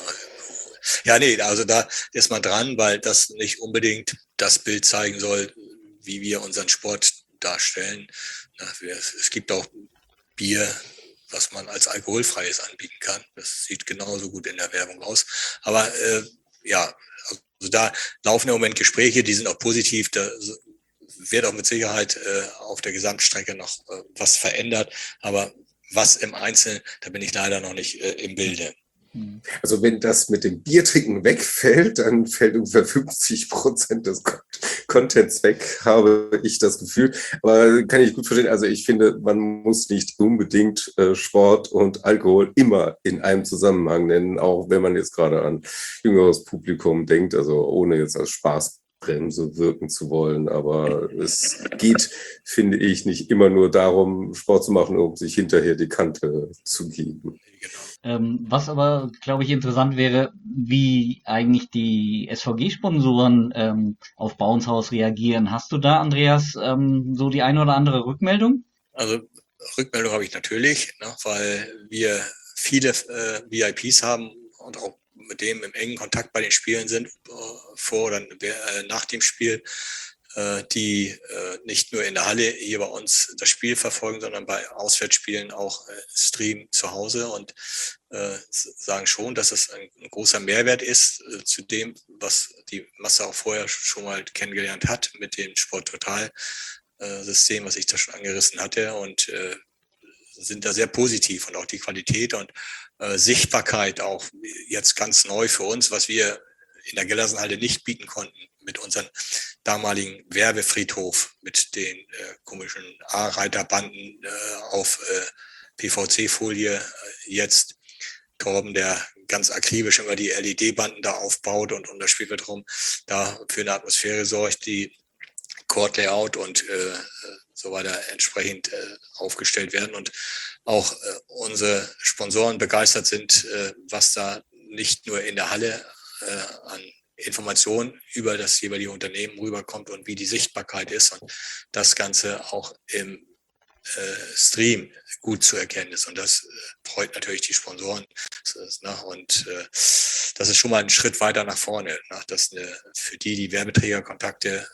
[SPEAKER 4] Ja, nee, also da ist man dran, weil das nicht unbedingt das Bild zeigen soll, wie wir unseren Sport darstellen. Es gibt auch Bier, was man als alkoholfreies anbieten kann. Das sieht genauso gut in der Werbung aus. Aber also da laufen im Moment Gespräche, die sind auch positiv. Da wird auch mit Sicherheit auf der Gesamtstrecke noch was verändert. Aber was im Einzelnen, da bin ich leider noch nicht im Bilde.
[SPEAKER 3] Also wenn das mit dem Biertrinken wegfällt, dann fällt ungefähr 50% des Contents weg, habe ich das Gefühl. Aber kann ich gut verstehen. Also ich finde, man muss nicht unbedingt Sport und Alkohol immer in einem Zusammenhang nennen, auch wenn man jetzt gerade an jüngeres Publikum denkt, also ohne jetzt als Spaßbremse wirken zu wollen. Aber es geht, finde ich, nicht immer nur darum, Sport zu machen, um sich hinterher die Kante zu geben.
[SPEAKER 2] Was aber, glaube ich, interessant wäre, wie eigentlich die SVG-Sponsoren auf Bounce House reagieren. Hast du da, Andreas, so die eine oder andere Rückmeldung?
[SPEAKER 4] Also Rückmeldung habe ich natürlich, ne, weil wir viele VIPs haben und auch mit dem im engen Kontakt bei den Spielen sind, vor oder nach dem Spiel, die nicht nur in der Halle hier bei uns das Spiel verfolgen, sondern bei Auswärtsspielen auch streamen zu Hause und sagen schon, dass es ein großer Mehrwert ist zu dem, was die Masse auch vorher schon mal kennengelernt hat mit dem Sport-Total-System, was ich da schon angerissen hatte und sind da sehr positiv und auch die Qualität und Sichtbarkeit auch jetzt ganz neu für uns, was wir in der Gellersenhalle nicht bieten konnten mit unserem damaligen Werbefriedhof mit den komischen A-Reiterbanden auf PVC-Folie. Jetzt Torben, der ganz akribisch immer die LED-Banden da aufbaut und um das Spiel wird rum, da für eine Atmosphäre sorgt, die Court-Layout und so weiter entsprechend aufgestellt werden und auch unsere Sponsoren begeistert sind, was da nicht nur in der Halle an Informationen über das jeweilige Unternehmen rüberkommt und wie die Sichtbarkeit ist und das Ganze auch im Stream gut zu erkennen ist. Und das freut natürlich die Sponsoren. Und das ist schon mal ein Schritt weiter nach vorne. Dass für die Werbeträgerkontakte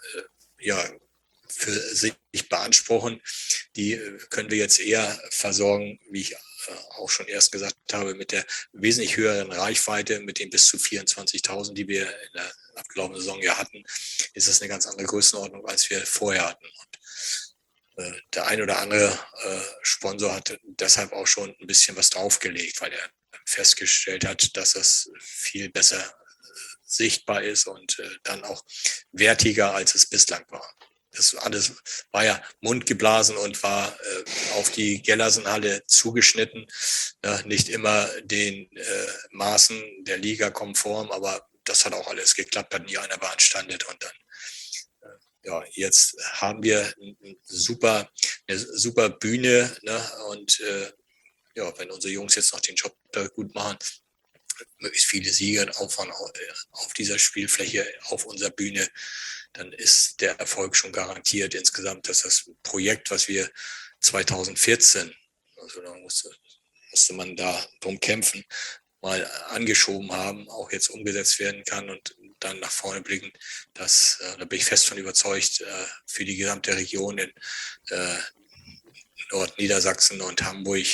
[SPEAKER 4] für sich beanspruchen, die können wir jetzt eher versorgen, wie ich auch schon erst gesagt habe, mit der wesentlich höheren Reichweite, mit den bis zu 24.000, die wir in der abgelaufenen Saison ja hatten, ist das eine ganz andere Größenordnung, als wir vorher hatten. Und der ein oder andere Sponsor hat deshalb auch schon ein bisschen was draufgelegt, weil er festgestellt hat, dass das viel besser sichtbar ist und dann auch wertiger, als es bislang war. Das alles war ja mundgeblasen und war auf die Gellersenhalle zugeschnitten. Nicht immer den Maßen der Liga konform, aber das hat auch alles geklappt, hat nie einer beanstandet. Und dann, jetzt haben wir eine super Bühne. Ne? Und wenn unsere Jungs jetzt noch den Job da gut machen, möglichst viele Siege auf dieser Spielfläche, auf unserer Bühne, dann ist der Erfolg schon garantiert. Insgesamt, dass das Projekt, was wir 2014, also da musste man da drum kämpfen, mal angeschoben haben, auch jetzt umgesetzt werden kann und dann nach vorne blicken, da bin ich fest von überzeugt, für die gesamte Region in Nordniedersachsen und Hamburg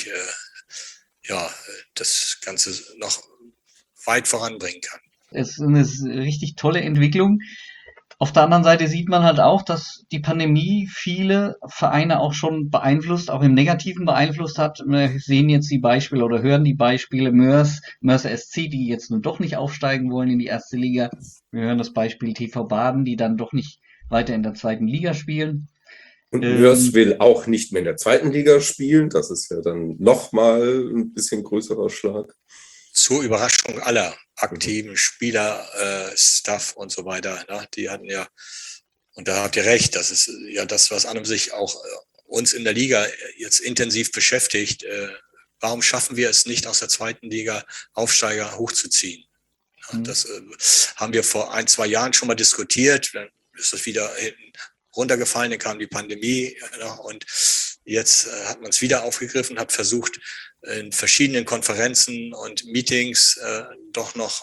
[SPEAKER 4] das Ganze noch weit voranbringen kann.
[SPEAKER 2] Es ist eine richtig tolle Entwicklung. Auf der anderen Seite sieht man halt auch, dass die Pandemie viele Vereine auch schon beeinflusst, auch im Negativen beeinflusst hat. Wir sehen jetzt die Beispiele oder hören die Beispiele Mörs SC, die jetzt nun doch nicht aufsteigen wollen in die erste Liga. Wir hören das Beispiel TV Baden, die dann doch nicht weiter in der zweiten Liga spielen.
[SPEAKER 3] Und Mörs will auch nicht mehr in der zweiten Liga spielen. Das ist ja dann nochmal ein bisschen größerer Schlag.
[SPEAKER 4] Zur Überraschung aller aktiven Spieler, Staff und so weiter. Ne? Die hatten ja, und da habt ihr recht, das ist ja das, was an und sich auch uns in der Liga jetzt intensiv beschäftigt. Warum schaffen wir es nicht, aus der zweiten Liga Aufsteiger hochzuziehen? Das haben wir vor 1-2 Jahren schon mal diskutiert. Dann ist es wieder hinten runtergefallen, dann kam die Pandemie und jetzt hat man es wieder aufgegriffen, hat versucht, in verschiedenen Konferenzen und Meetings doch noch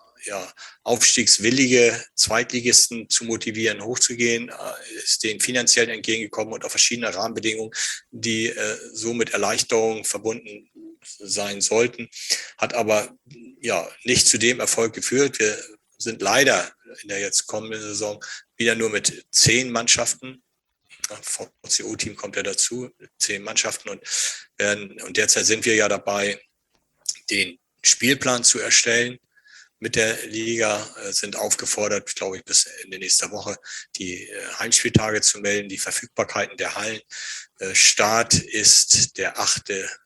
[SPEAKER 4] aufstiegswillige Zweitligisten zu motivieren, hochzugehen, ist denen finanziell entgegengekommen und auch verschiedene Rahmenbedingungen, die so mit Erleichterungen verbunden sein sollten, hat aber nicht zu dem Erfolg geführt. Wir sind leider in der jetzt kommenden Saison wieder nur mit 10 Mannschaften. VCO-Team kommt ja dazu, 10 Mannschaften und derzeit sind wir ja dabei, den Spielplan zu erstellen mit der Liga, sind aufgefordert, glaube ich, bis Ende nächster Woche die Heimspieltage zu melden, die Verfügbarkeiten der Hallen. Start ist der 8.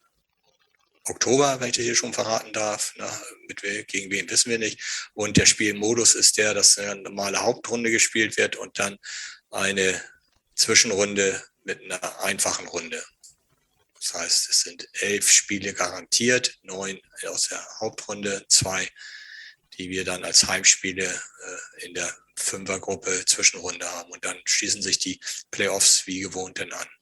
[SPEAKER 4] Oktober, wenn ich das hier schon verraten darf. Gegen wen wissen wir nicht. Und der Spielmodus ist dass eine normale Hauptrunde gespielt wird und dann eine Zwischenrunde mit einer einfachen Runde. Das heißt, es sind 11 Spiele garantiert, 9 aus der Hauptrunde, 2, die wir dann als Heimspiele in der 5er-Gruppe Zwischenrunde haben. Und dann schließen sich die Playoffs wie gewohnt dann an.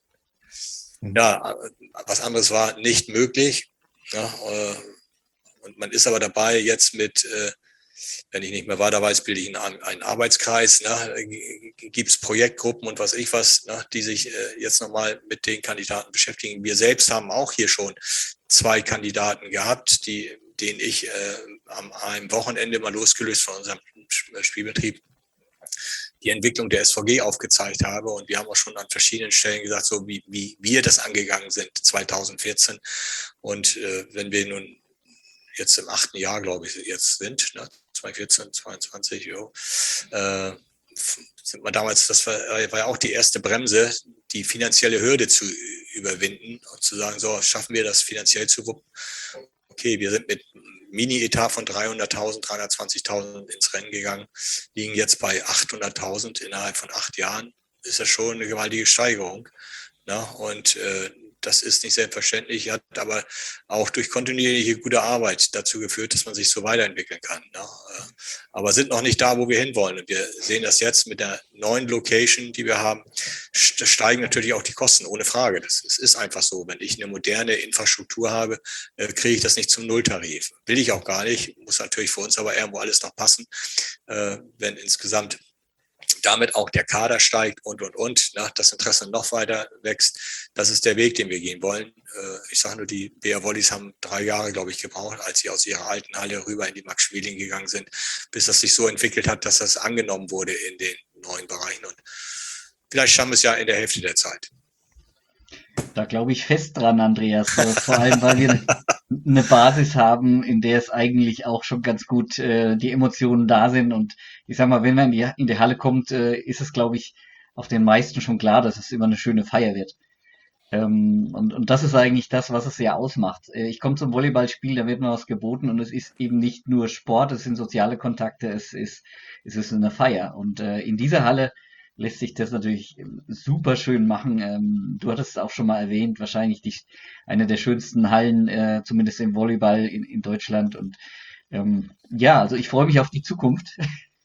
[SPEAKER 4] Ja, was anderes war nicht möglich. Ja, und man ist aber dabei jetzt mit, wenn ich nicht mehr weiter weiß, bilde ich einen Arbeitskreis, gibt es Projektgruppen und was ich was, die sich jetzt nochmal mit den Kandidaten beschäftigen. Wir selbst haben auch hier schon 2 Kandidaten gehabt, denen ich am einem Wochenende mal losgelöst von unserem Spielbetrieb die Entwicklung der SVG aufgezeigt habe. Und wir haben auch schon an verschiedenen Stellen gesagt, so wie wir das angegangen sind 2014. Und wenn wir nun jetzt im 8. Jahr, glaube ich, jetzt sind, 2014, 22, sind wir damals, das war ja auch die erste Bremse, die finanzielle Hürde zu überwinden und zu sagen, so, schaffen wir das finanziell zu wuppen? Okay, wir sind mit Mini-Etat von 300.000, 320.000 ins Rennen gegangen, liegen jetzt bei 800.000 innerhalb von 8 Jahren. Ist das schon eine gewaltige Steigerung. Und das ist nicht selbstverständlich, hat aber auch durch kontinuierliche gute Arbeit dazu geführt, dass man sich so weiterentwickeln kann. Aber sind noch nicht da, wo wir hinwollen. Und wir sehen das jetzt mit der neuen Location, die wir haben, steigen natürlich auch die Kosten, ohne Frage. Das ist einfach so. Wenn ich eine moderne Infrastruktur habe, kriege ich das nicht zum Nulltarif. Will ich auch gar nicht, muss natürlich für uns aber irgendwo alles noch passen, wenn insgesamt damit auch der Kader steigt und, das Interesse noch weiter wächst. Das ist der Weg, den wir gehen wollen. Ich sage nur, die BR Wollies haben 3 Jahre, glaube ich, gebraucht, als sie aus ihrer alten Halle rüber in die Max Schmeling gegangen sind, bis das sich so entwickelt hat, dass das angenommen wurde in den neuen Bereichen. Und vielleicht schaffen wir es ja in der Hälfte der Zeit.
[SPEAKER 2] Da glaube ich fest dran, Andreas. Vor allem, weil wir eine Basis haben, in der es eigentlich auch schon ganz gut die Emotionen da sind. Und ich sag mal, wenn man in die Halle kommt, ist es, glaube ich, auf den meisten schon klar, dass es immer eine schöne Feier wird. Und das ist eigentlich das, was es ja ausmacht. Ich komme zum Volleyballspiel, da wird mir was geboten und es ist eben nicht nur Sport, es sind soziale Kontakte, es ist eine Feier. Und in dieser Halle lässt sich das natürlich super schön machen. Du hattest es auch schon mal erwähnt, wahrscheinlich eine der schönsten Hallen, zumindest im Volleyball in Deutschland. Und Ja, also ich freue mich auf die Zukunft.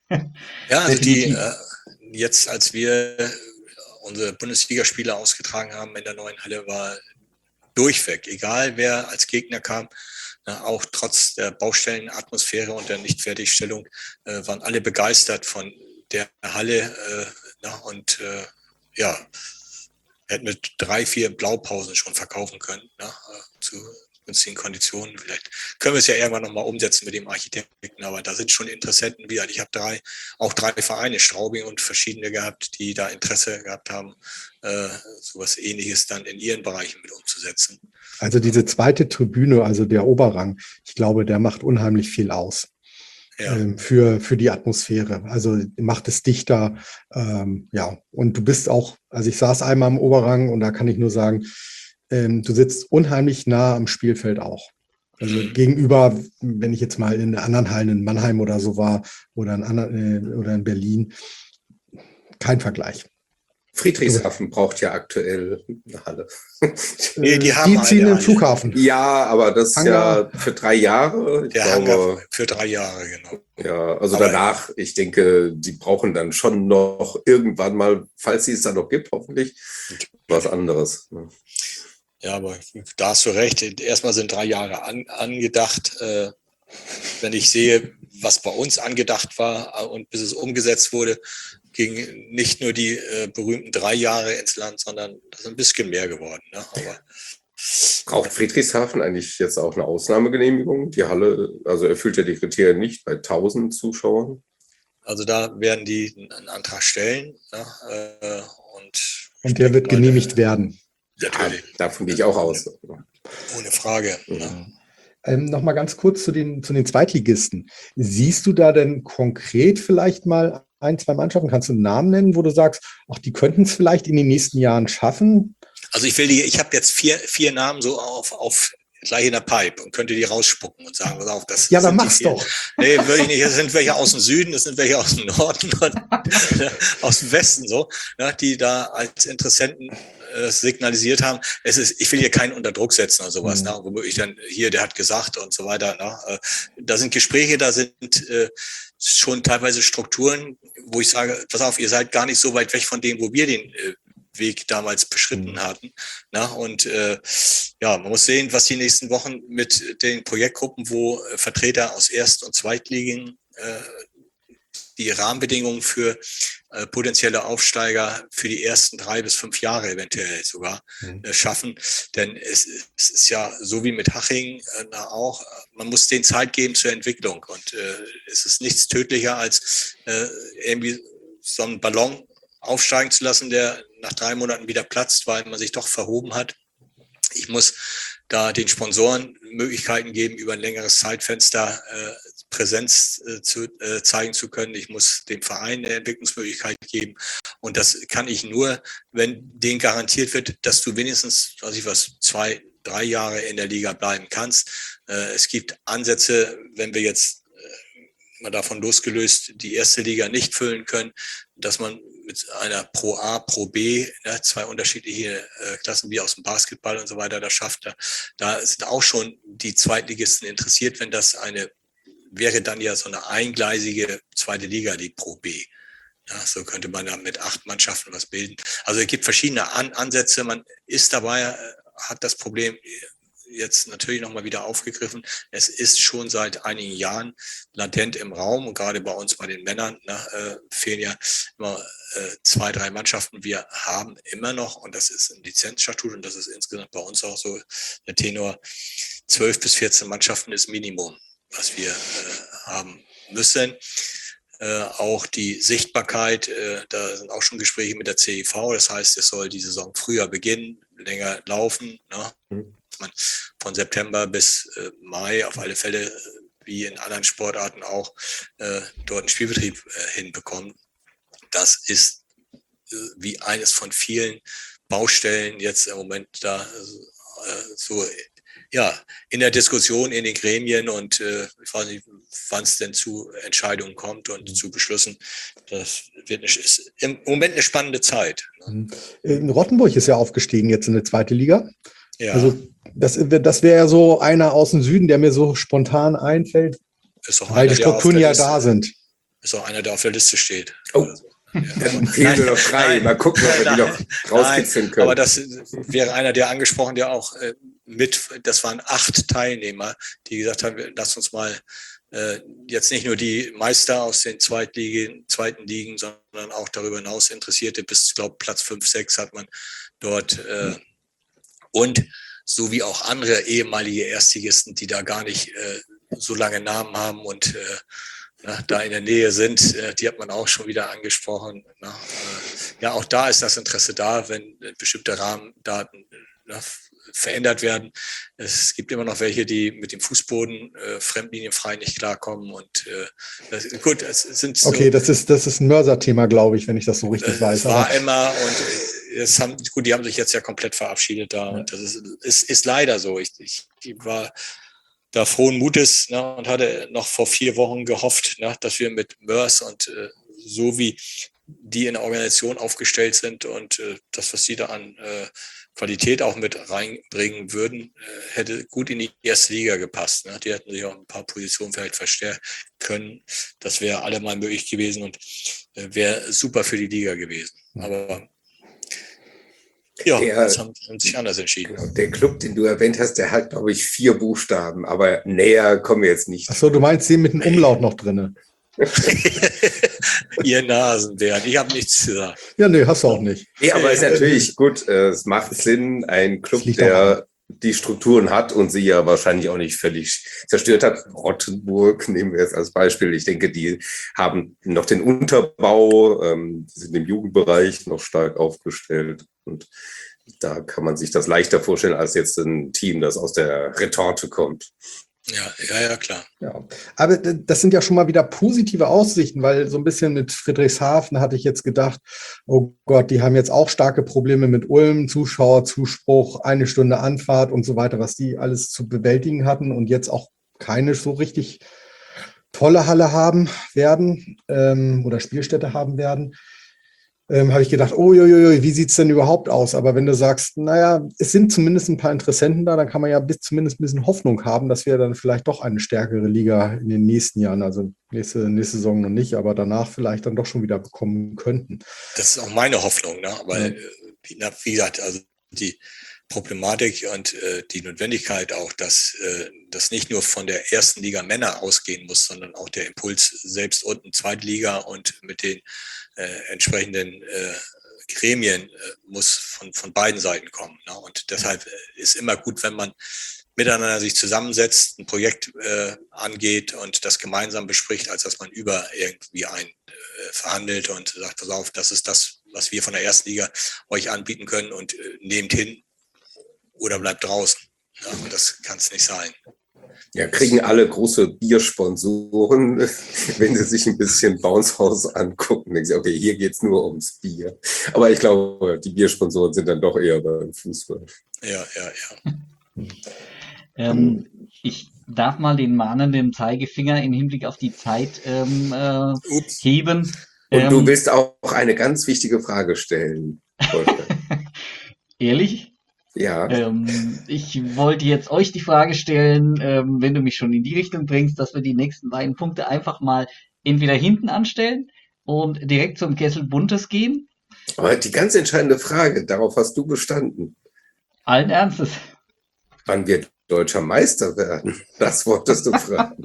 [SPEAKER 4] Ja, also
[SPEAKER 2] Definitiv.
[SPEAKER 4] jetzt, als wir unsere Bundesligaspiele ausgetragen haben in der neuen Halle, war durchweg, egal wer als Gegner kam, auch trotz der Baustellenatmosphäre und der Nichtfertigstellung, waren alle begeistert von der Halle. Und ja, hätten mit 3, 4 Blaupausen schon verkaufen können, zu günstigen Konditionen. Vielleicht können wir es ja irgendwann nochmal umsetzen mit dem Architekten, aber da sind schon Interessenten wieder. Ich habe auch drei Vereine, Straubing und verschiedene gehabt, die da Interesse gehabt haben, sowas Ähnliches dann in ihren Bereichen mit umzusetzen.
[SPEAKER 5] Also diese zweite Tribüne, also der Oberrang, ich glaube, der macht unheimlich viel aus.
[SPEAKER 4] Ja.
[SPEAKER 5] Für die Atmosphäre. Also macht es dichter. Ja, und du bist auch, also ich saß einmal im Oberrang und da kann ich nur sagen, du sitzt unheimlich nah am Spielfeld auch. Also gegenüber, wenn ich jetzt mal in anderen Hallen in Mannheim oder so war oder in Berlin, kein Vergleich.
[SPEAKER 3] Friedrichshafen braucht ja aktuell eine Halle.
[SPEAKER 4] Nee, die haben
[SPEAKER 5] die ziehen
[SPEAKER 4] eine
[SPEAKER 5] den
[SPEAKER 4] Halle.
[SPEAKER 5] Flughafen.
[SPEAKER 3] Ja, aber das ist
[SPEAKER 5] Hangar.
[SPEAKER 3] ja für 3 Jahre. Ich
[SPEAKER 4] Der
[SPEAKER 3] glaube,
[SPEAKER 4] Hangar für 3 Jahre, genau.
[SPEAKER 3] ja, also
[SPEAKER 4] Aber-
[SPEAKER 3] danach, ich denke, die brauchen dann schon noch irgendwann mal, falls sie es dann noch gibt, hoffentlich, was anderes.
[SPEAKER 4] Ja, aber da hast du recht. Erstmal sind 3 Jahre angedacht. Wenn ich sehe, was bei uns angedacht war und bis es umgesetzt wurde, ging nicht nur die berühmten 3 Jahre ins Land, sondern das ist ein bisschen mehr geworden. Ne? Aber
[SPEAKER 3] Braucht Friedrichshafen eigentlich jetzt auch eine Ausnahmegenehmigung? Die Halle, also erfüllt ja die Kriterien nicht bei 1000 Zuschauern.
[SPEAKER 4] also da werden die einen Antrag stellen. Ne?
[SPEAKER 5] Und der wird genehmigt werden.
[SPEAKER 4] Natürlich,
[SPEAKER 3] Davon gehe ich auch aus.
[SPEAKER 4] ohne Frage. Ne?
[SPEAKER 5] Noch mal ganz kurz zu den Zweitligisten. Siehst du da denn konkret vielleicht mal 1, 2 Mannschaften, kannst du einen Namen nennen, wo du sagst, ach, die könnten es vielleicht in den nächsten Jahren schaffen?
[SPEAKER 4] Also ich habe jetzt vier Namen so auf gleich in der Pipe und könnte die rausspucken und sagen, pass auf, das
[SPEAKER 5] Ja, dann
[SPEAKER 4] sind die
[SPEAKER 5] mach's
[SPEAKER 4] 4.
[SPEAKER 5] doch.
[SPEAKER 4] Nee, würde ich nicht. Das sind welche aus dem Süden, das sind welche aus dem Norden und aus dem Westen so, ja, die da als Interessenten signalisiert haben. Ich will hier keinen unter Druck setzen oder sowas, ne, womöglich dann hier, der hat gesagt und so weiter. Ne, da sind Gespräche, da sind schon teilweise Strukturen, wo ich sage, pass auf, ihr seid gar nicht so weit weg von dem, wo wir den Weg damals beschritten hatten. Na, und ja, man muss sehen, was die nächsten Wochen mit den Projektgruppen, wo Vertreter aus Erst- und Zweitligen die Rahmenbedingungen für potenzielle Aufsteiger für die ersten 3 bis 5 Jahre eventuell sogar schaffen. Denn es ist ja so wie mit Haching auch, man muss denen Zeit geben zur Entwicklung. Und es ist nichts tödlicher als irgendwie so einen Ballon aufsteigen zu lassen, der nach 3 Monaten wieder platzt, weil man sich doch verhoben hat. Ich muss da den Sponsoren Möglichkeiten geben, über ein längeres Zeitfenster Präsenz zeigen zu können. Ich muss dem Verein eine Entwicklungsmöglichkeit geben. Und das kann ich nur, wenn denen garantiert wird, dass du wenigstens, 2, 3 Jahre in der Liga bleiben kannst. Es gibt Ansätze, wenn wir jetzt mal davon losgelöst die erste Liga nicht füllen können, dass man mit einer Pro A, Pro B, 2 unterschiedliche Klassen wie aus dem Basketball und so weiter, das schafft. Da sind auch schon die Zweitligisten interessiert, wenn das wäre dann ja so eine eingleisige zweite Liga, die Pro B. Ja, so könnte man dann mit 8 Mannschaften was bilden. Also es gibt verschiedene Ansätze. Man ist dabei, hat das Problem jetzt natürlich nochmal wieder aufgegriffen. Es ist schon seit einigen Jahren latent im Raum und gerade bei uns, bei den Männern, fehlen ja immer 2, 3 Mannschaften. Wir haben immer noch, und das ist ein Lizenzstatut und das ist insgesamt bei uns auch so, der Tenor 12 bis 14 Mannschaften ist Minimum, was wir haben müssen. Auch die Sichtbarkeit, da sind auch schon Gespräche mit der CIV, das heißt, es soll die Saison früher beginnen, länger laufen, ne? Man von September bis Mai auf alle Fälle, wie in anderen Sportarten auch, dort einen Spielbetrieb hinbekommen. Das ist wie eines von vielen Baustellen jetzt im Moment da so ja, in der Diskussion, in den Gremien und ich weiß nicht, wann es denn zu Entscheidungen kommt und zu Beschlüssen. Das ist im Moment eine spannende Zeit.
[SPEAKER 5] Rottenburg ist ja aufgestiegen jetzt in die zweite Liga.
[SPEAKER 4] Ja.
[SPEAKER 5] Also das wäre ja so einer aus dem Süden, der mir so spontan einfällt.
[SPEAKER 4] ist auch
[SPEAKER 5] Weil
[SPEAKER 4] einer,
[SPEAKER 5] die
[SPEAKER 4] der auf
[SPEAKER 5] Strukturen
[SPEAKER 4] der
[SPEAKER 5] ja
[SPEAKER 4] Liste,
[SPEAKER 5] da sind.
[SPEAKER 4] ist auch einer, der auf der Liste steht.
[SPEAKER 3] Oh.
[SPEAKER 4] Oder so. Ja.
[SPEAKER 3] Dann fehlen nur noch 3.
[SPEAKER 4] Nein.
[SPEAKER 3] Mal gucken, ob wir die noch rauskitzeln können.
[SPEAKER 4] Aber das wäre einer, der angesprochen, der auch das waren 8 Teilnehmer, die gesagt haben, lass uns mal jetzt nicht nur die Meister aus den zweiten Ligen, sondern auch darüber hinaus Interessierte bis, glaube Platz 5, 6 hat man dort und so wie auch andere ehemalige Erstligisten, die da gar nicht so lange Namen haben und da in der Nähe sind, die hat man auch schon wieder angesprochen. Ja, auch da ist das Interesse da, wenn bestimmte Rahmendaten verändert werden. Es gibt immer noch welche, die mit dem Fußboden fremdlinienfrei nicht klarkommen. Und gut, es sind so.
[SPEAKER 5] Okay, das ist ein Mörser-Thema, glaube ich, wenn ich das so richtig weiß.
[SPEAKER 4] Es war immer und die haben sich jetzt ja komplett verabschiedet da. Ja. Und das ist leider so. Ich war da frohen Mutes und hatte noch vor 4 Wochen gehofft, dass wir mit Mörs und so wie die in der Organisation aufgestellt sind und das, was sie da an Qualität auch mit reinbringen würden, hätte gut in die erste Liga gepasst. Die hätten sich auch ein paar Positionen vielleicht verstärken können. Das wäre allemal möglich gewesen und wäre super für die Liga gewesen. Aber ja, das haben sich anders entschieden.
[SPEAKER 3] Genau, der Club, den du erwähnt hast, der hat, glaube ich, 4 Buchstaben, aber näher kommen wir jetzt nicht.
[SPEAKER 5] Achso, du meinst den mit dem Umlaut noch drin?
[SPEAKER 4] Ihr Nasenbären, ich habe nichts gesagt.
[SPEAKER 5] Ja, nee, hast du auch nicht.
[SPEAKER 3] Ja, aber ist natürlich gut, es macht Sinn, ein Club, der die Strukturen hat und sie ja wahrscheinlich auch nicht völlig zerstört hat. Rottenburg nehmen wir jetzt als Beispiel. Ich denke, die haben noch den Unterbau, sind im Jugendbereich noch stark aufgestellt und da kann man sich das leichter vorstellen als jetzt ein Team, das aus der Retorte kommt.
[SPEAKER 4] Ja, klar.
[SPEAKER 5] Ja, aber das sind ja schon mal wieder positive Aussichten, weil so ein bisschen mit Friedrichshafen hatte ich jetzt gedacht, oh Gott, die haben jetzt auch starke Probleme mit Ulm, Zuschauerzuspruch, 1 Stunde Anfahrt und so weiter, was die alles zu bewältigen hatten und jetzt auch keine so richtig tolle Halle haben werden oder Spielstätte haben werden. Habe ich gedacht, uiuiui, wie sieht es denn überhaupt aus? Aber wenn du sagst, naja, es sind zumindest ein paar Interessenten da, dann kann man ja zumindest ein bisschen Hoffnung haben, dass wir dann vielleicht doch eine stärkere Liga in den nächsten Jahren, also nächste Saison noch nicht, aber danach vielleicht dann doch schon wieder bekommen könnten.
[SPEAKER 4] Das ist auch meine Hoffnung, weil, wie gesagt, also die Problematik und die Notwendigkeit auch, dass das nicht nur von der ersten Liga Männer ausgehen muss, sondern auch der Impuls selbst unten Zweitliga und mit den entsprechenden Gremien muss von beiden Seiten kommen. Und deshalb ist immer gut, wenn man miteinander sich zusammensetzt, ein Projekt angeht und das gemeinsam bespricht, als dass man über irgendwie verhandelt und sagt, pass auf, das ist das, was wir von der ersten Liga euch anbieten können und nehmt hin oder bleibt draußen. Und das kann es nicht sein.
[SPEAKER 3] Ja, kriegen alle große Biersponsoren, wenn sie sich ein bisschen Bounce House angucken, denken sie, okay, hier geht es nur ums Bier. Aber ich glaube, die Biersponsoren sind dann doch eher beim Fußball.
[SPEAKER 4] Ja.
[SPEAKER 2] Ich darf mal den mahnenden Zeigefinger im Hinblick auf die Zeit heben.
[SPEAKER 3] Und du willst auch eine ganz wichtige Frage stellen, Wolfgang.
[SPEAKER 2] Ehrlich?
[SPEAKER 3] Ja.
[SPEAKER 2] Ich wollte jetzt euch die Frage stellen, wenn du mich schon in die Richtung bringst, dass wir die nächsten beiden Punkte einfach mal entweder hinten anstellen und direkt zum Kessel Buntes gehen.
[SPEAKER 3] Aber die ganz entscheidende Frage, darauf hast du bestanden.
[SPEAKER 2] Allen Ernstes.
[SPEAKER 3] Wann wir deutscher Meister werden? Das wolltest du fragen.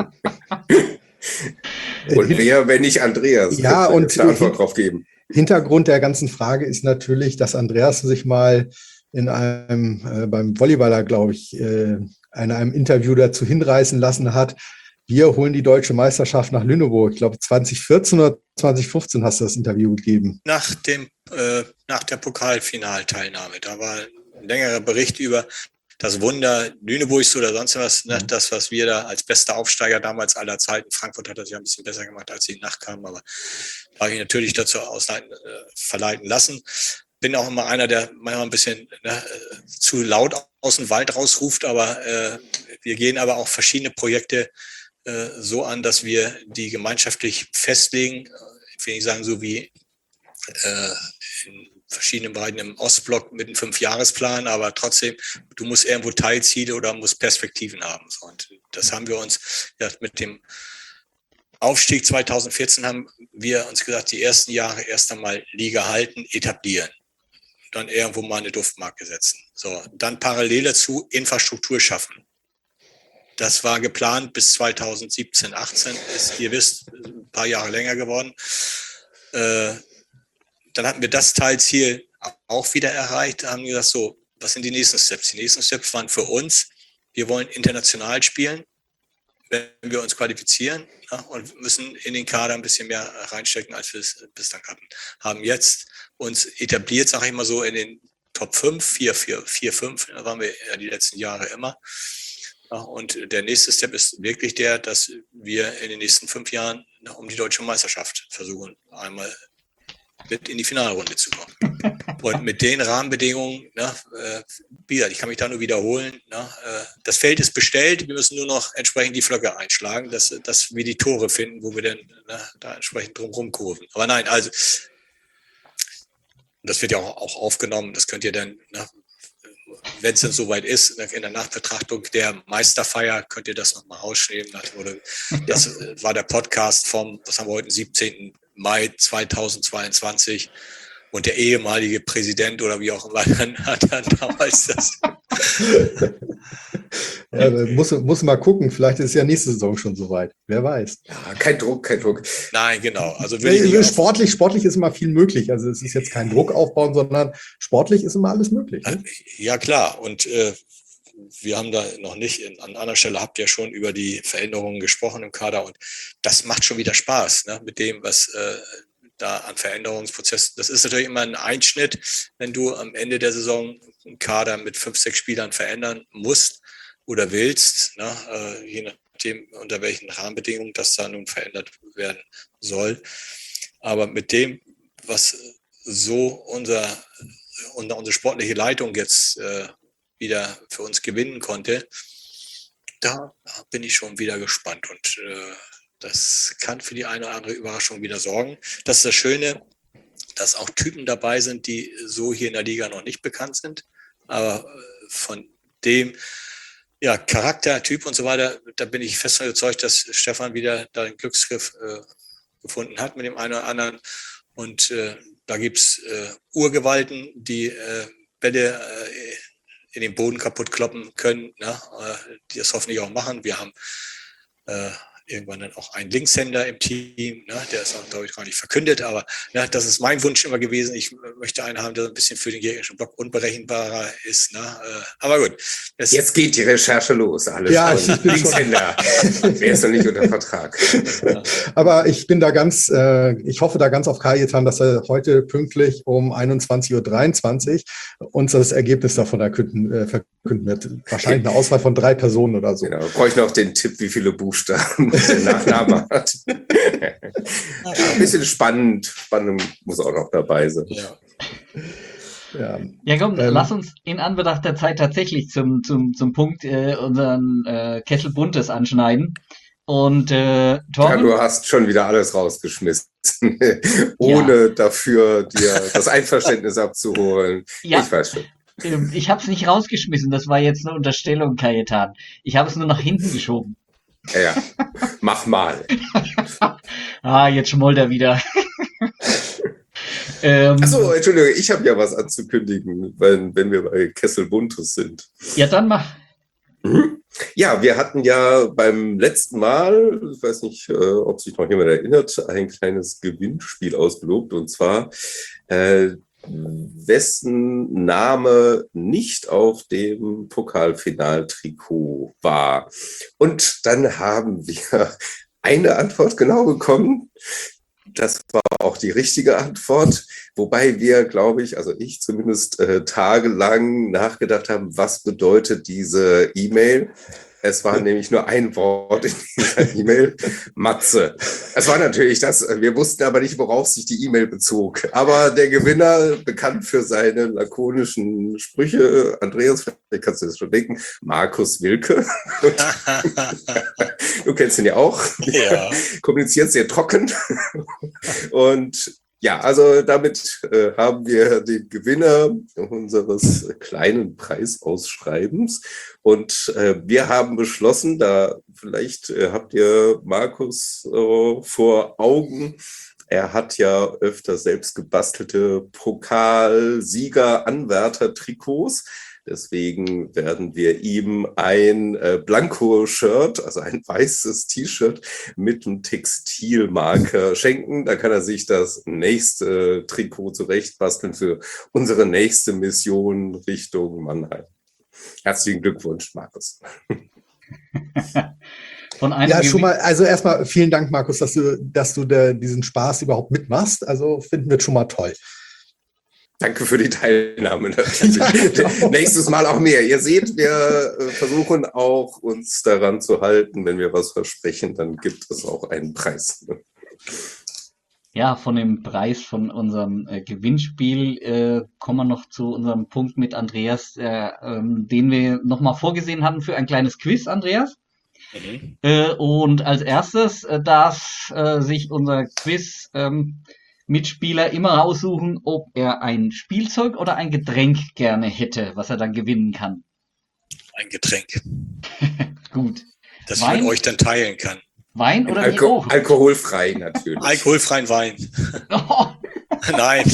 [SPEAKER 3] Und wer, wenn nicht Andreas?
[SPEAKER 5] Ja, und
[SPEAKER 3] eine Antwort drauf geben.
[SPEAKER 5] Hintergrund der ganzen Frage ist natürlich, dass Andreas sich mal beim Volleyballer, glaube ich, in einem Interview dazu hinreißen lassen hat, wir holen die deutsche Meisterschaft nach Lüneburg. Ich glaube, 2014 oder 2015 hast du das Interview gegeben.
[SPEAKER 4] Nach der Pokalfinalteilnahme. Da war ein längerer Bericht über das Wunder Lüneburgs oder sonst was, das, was wir da als bester Aufsteiger damals aller Zeiten, Frankfurt hat das ja ein bisschen besser gemacht, als sie nachkamen, aber da habe ich natürlich dazu verleiten lassen. Bin auch immer einer, der manchmal ein bisschen zu laut aus dem Wald rausruft, aber wir gehen aber auch verschiedene Projekte so an, dass wir die gemeinschaftlich festlegen. Ich will nicht sagen, so wie in verschiedenen Bereichen im Ostblock mit einem 5-Jahresplan, aber trotzdem, du musst irgendwo Teilziele oder musst Perspektiven haben. So, und das haben wir uns mit dem Aufstieg 2014 haben wir uns gesagt, die ersten Jahre erst einmal Liga halten, etablieren. Dann irgendwo mal eine Duftmarke setzen. So, dann parallel dazu Infrastruktur schaffen. Das war geplant bis 2017, 18, ist, ihr wisst, ein paar Jahre länger geworden. Dann hatten wir das Teilziel auch wieder erreicht, haben gesagt, so, was sind die nächsten Steps? Die nächsten Steps waren für uns, wir wollen international spielen, wenn wir uns qualifizieren, ja, und müssen in den Kader ein bisschen mehr reinstecken, als wir es bislang hatten. Haben jetzt uns etabliert, sage ich mal so, in den Top 5, 4, 5, da waren wir ja die letzten Jahre immer. Ja, und der nächste Step ist wirklich der, dass wir in den nächsten 5 Jahren um die deutsche Meisterschaft versuchen, einmal mit in die Finalrunde zu kommen. Und mit den Rahmenbedingungen, wieder, ich kann mich da nur wiederholen, das Feld ist bestellt, wir müssen nur noch entsprechend die Flöcke einschlagen, dass wir die Tore finden, wo wir dann da entsprechend drumherum kurven. Aber nein, also, das wird ja auch aufgenommen, das könnt ihr dann, wenn es dann soweit ist, in der Nachbetrachtung der Meisterfeier, könnt ihr das nochmal rausnehmen. Das war der Podcast vom, was haben wir heute, 17. Mai 2022. Und der ehemalige Präsident oder wie auch immer hat dann damals das.
[SPEAKER 5] Ja, muss mal gucken, vielleicht ist ja nächste Saison schon soweit. Wer weiß.
[SPEAKER 3] Ja, kein Druck.
[SPEAKER 4] Nein, genau. Also
[SPEAKER 5] sportlich ist immer viel möglich. Also es ist jetzt kein Druck aufbauen, sondern sportlich ist immer alles möglich. Ne?
[SPEAKER 4] Ja, klar. Und wir haben da noch nicht, an anderer Stelle habt ihr schon über die Veränderungen gesprochen im Kader. Und das macht schon wieder Spaß, ne? Mit dem, was da an Veränderungsprozessen. Das ist natürlich immer ein Einschnitt, wenn du am Ende der Saison einen Kader mit 5, 6 Spielern verändern musst oder willst, ne? Je nachdem, unter welchen Rahmenbedingungen das da nun verändert werden soll. Aber mit dem, was so unsere sportliche Leitung jetzt wieder für uns gewinnen konnte, da bin ich schon wieder gespannt. Und das kann für die eine oder andere Überraschung wieder sorgen. Das ist das Schöne, dass auch Typen dabei sind, die so hier in der Liga noch nicht bekannt sind. Aber von dem Charakter, Typ und so weiter, da bin ich fest überzeugt, dass Stefan wieder da den Glücksgriff gefunden hat mit dem einen oder anderen. Und da gibt es Urgewalten, die Bälle in den Boden kaputt kloppen können, ne? Die das hoffentlich auch machen. Wir haben irgendwann dann auch einen Linkshänder im Team, ne? Der ist auch, glaube ich, gar nicht verkündet, aber das ist mein Wunsch immer gewesen. Ich möchte einen haben, der ein bisschen für den gegnerischen Block unberechenbarer ist. Ne? Aber gut.
[SPEAKER 3] Jetzt geht die Recherche los. Alles Linkshänder. Wer ist noch nicht unter Vertrag?
[SPEAKER 5] Aber ich bin da ich hoffe da ganz auf Kajetan, dass er heute pünktlich um 21:23 Uhr uns das Ergebnis davon verkünden wird. Wahrscheinlich eine Auswahl von 3 Personen oder so.
[SPEAKER 3] Genau. Brauche ich noch den Tipp, wie viele Buchstaben der Nachname hat. Ein bisschen spannend muss auch noch dabei sein.
[SPEAKER 2] Ja, komm, lass uns in Anbetracht der Zeit tatsächlich zum Punkt unseren Kessel Buntes anschneiden. Und Torben?
[SPEAKER 3] Ja, du hast schon wieder alles rausgeschmissen, ohne dafür dir das Einverständnis abzuholen.
[SPEAKER 2] Ja.
[SPEAKER 3] Ich weiß schon.
[SPEAKER 2] Ich habe es nicht rausgeschmissen, das war jetzt eine Unterstellung, Kajetan. Ich habe es nur nach hinten geschoben.
[SPEAKER 3] Ja, mach mal.
[SPEAKER 2] Jetzt schmollt er wieder.
[SPEAKER 3] Achso, Entschuldigung, ich habe ja was anzukündigen, wenn wir bei Kessel Buntes sind.
[SPEAKER 2] Ja, dann mach.
[SPEAKER 3] Ja, wir hatten ja beim letzten Mal, ich weiß nicht, ob sich noch jemand erinnert, ein kleines Gewinnspiel ausgelobt, und zwar wessen Name nicht auf dem Pokalfinaltrikot war. Und dann haben wir eine Antwort genau bekommen. Das war auch die richtige Antwort, wobei wir, glaube ich, also ich zumindest tagelang nachgedacht haben, was bedeutet diese E-Mail. Es war nämlich nur ein Wort in dieser E-Mail, Matze. Es war natürlich das, wir wussten aber nicht, worauf sich die E-Mail bezog. Aber der Gewinner, bekannt für seine lakonischen Sprüche, Andreas, vielleicht kannst du das schon denken, Markus Wilke. Du kennst ihn ja auch.
[SPEAKER 4] Ja.
[SPEAKER 3] Kommuniziert sehr trocken. Und Ja, also damit haben wir den Gewinner unseres kleinen Preisausschreibens. Und wir haben beschlossen, da vielleicht habt ihr Markus vor Augen, er hat ja öfter selbst gebastelte Pokalsieger-Anwärter-Trikots. Deswegen werden wir ihm ein Blanko-Shirt, also ein weißes T-Shirt mit einem Textilmarker schenken. Da kann er sich das nächste Trikot zurechtbasteln für unsere nächste Mission Richtung Mannheim. Herzlichen Glückwunsch, Markus.
[SPEAKER 5] Ja, schon mal, also erstmal vielen Dank, Markus, dass du diesen Spaß überhaupt mitmachst. Also finden wir schon mal toll.
[SPEAKER 3] Danke für die Teilnahme.
[SPEAKER 5] Ja, genau.
[SPEAKER 3] Nächstes Mal auch mehr. Ihr seht, wir versuchen auch, uns daran zu halten. Wenn wir was versprechen, dann gibt es auch einen Preis.
[SPEAKER 2] Ja, von dem Preis von unserem Gewinnspiel kommen wir noch zu unserem Punkt mit Andreas, den wir nochmal vorgesehen hatten für ein kleines Quiz, Andreas. Und als erstes darf sich unser Quiz-Mitspieler immer raussuchen, ob er ein Spielzeug oder ein Getränk gerne hätte, was er dann gewinnen kann.
[SPEAKER 4] Ein Getränk,
[SPEAKER 2] Gut.
[SPEAKER 4] das ich
[SPEAKER 2] Wein?
[SPEAKER 4] mit euch dann teilen kann.
[SPEAKER 2] Wein oder wie? Oh.
[SPEAKER 3] Alkoholfrei natürlich.
[SPEAKER 4] Alkoholfreien Wein.
[SPEAKER 2] Oh.
[SPEAKER 4] Nein.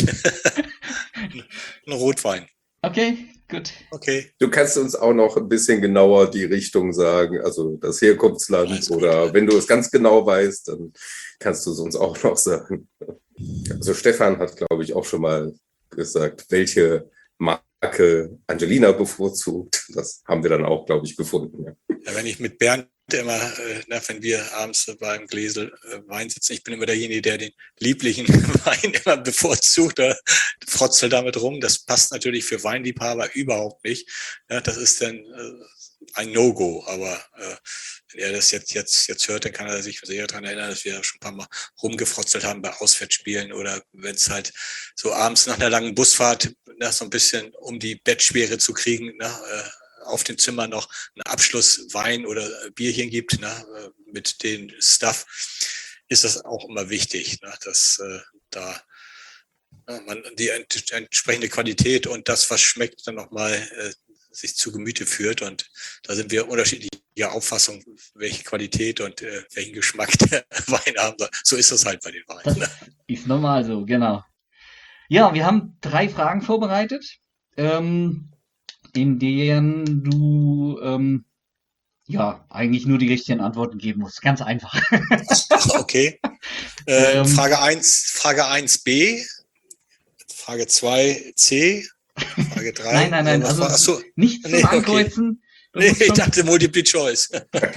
[SPEAKER 4] Ein Rotwein.
[SPEAKER 2] Okay, gut.
[SPEAKER 4] Okay.
[SPEAKER 3] Du kannst uns auch noch ein bisschen genauer die Richtung sagen, also das Herkunftsland, oder wenn du es ganz genau weißt, dann kannst du es uns auch noch sagen. Also Stefan hat, glaube ich, auch schon mal gesagt, welche Marke Angelina bevorzugt. Das haben wir dann auch, glaube ich, gefunden. Ja.
[SPEAKER 4] Ja, wenn ich mit Bernd immer, wenn wir abends beim Gläsel Wein sitzen, ich bin immer derjenige, der den lieblichen Wein immer bevorzugt, oder frotzelt damit rum. Das passt natürlich für Weinliebhaber überhaupt nicht. Ja, das ist dann ein No-Go, aber wenn er das jetzt hört, dann kann er sich sehr daran erinnern, dass wir schon ein paar Mal rumgefrotzelt haben bei Auswärtsspielen, oder wenn es halt so abends nach einer langen Busfahrt so ein bisschen, um die Bettschwere zu kriegen, auf dem Zimmer noch einen Abschluss Wein oder Bierchen gibt, mit dem Stuff, ist das auch immer wichtig, dass da man die entsprechende Qualität und das, was schmeckt, dann nochmal sich zu Gemüte führt. Und da sind wir unterschiedlicher Auffassung, welche Qualität und welchen Geschmack der Wein haben soll. So ist das halt bei den Weinen.
[SPEAKER 2] Das ist normal so, genau. Ja, wir haben 3 Fragen vorbereitet, in denen du eigentlich nur die richtigen Antworten geben musst. Ganz einfach.
[SPEAKER 4] Okay. Frage 1 B, Frage 2 C, Frage 3.
[SPEAKER 2] Nein, also nicht zum Ankreuzen.
[SPEAKER 4] Okay. Nee, ich dachte Multiple Choice.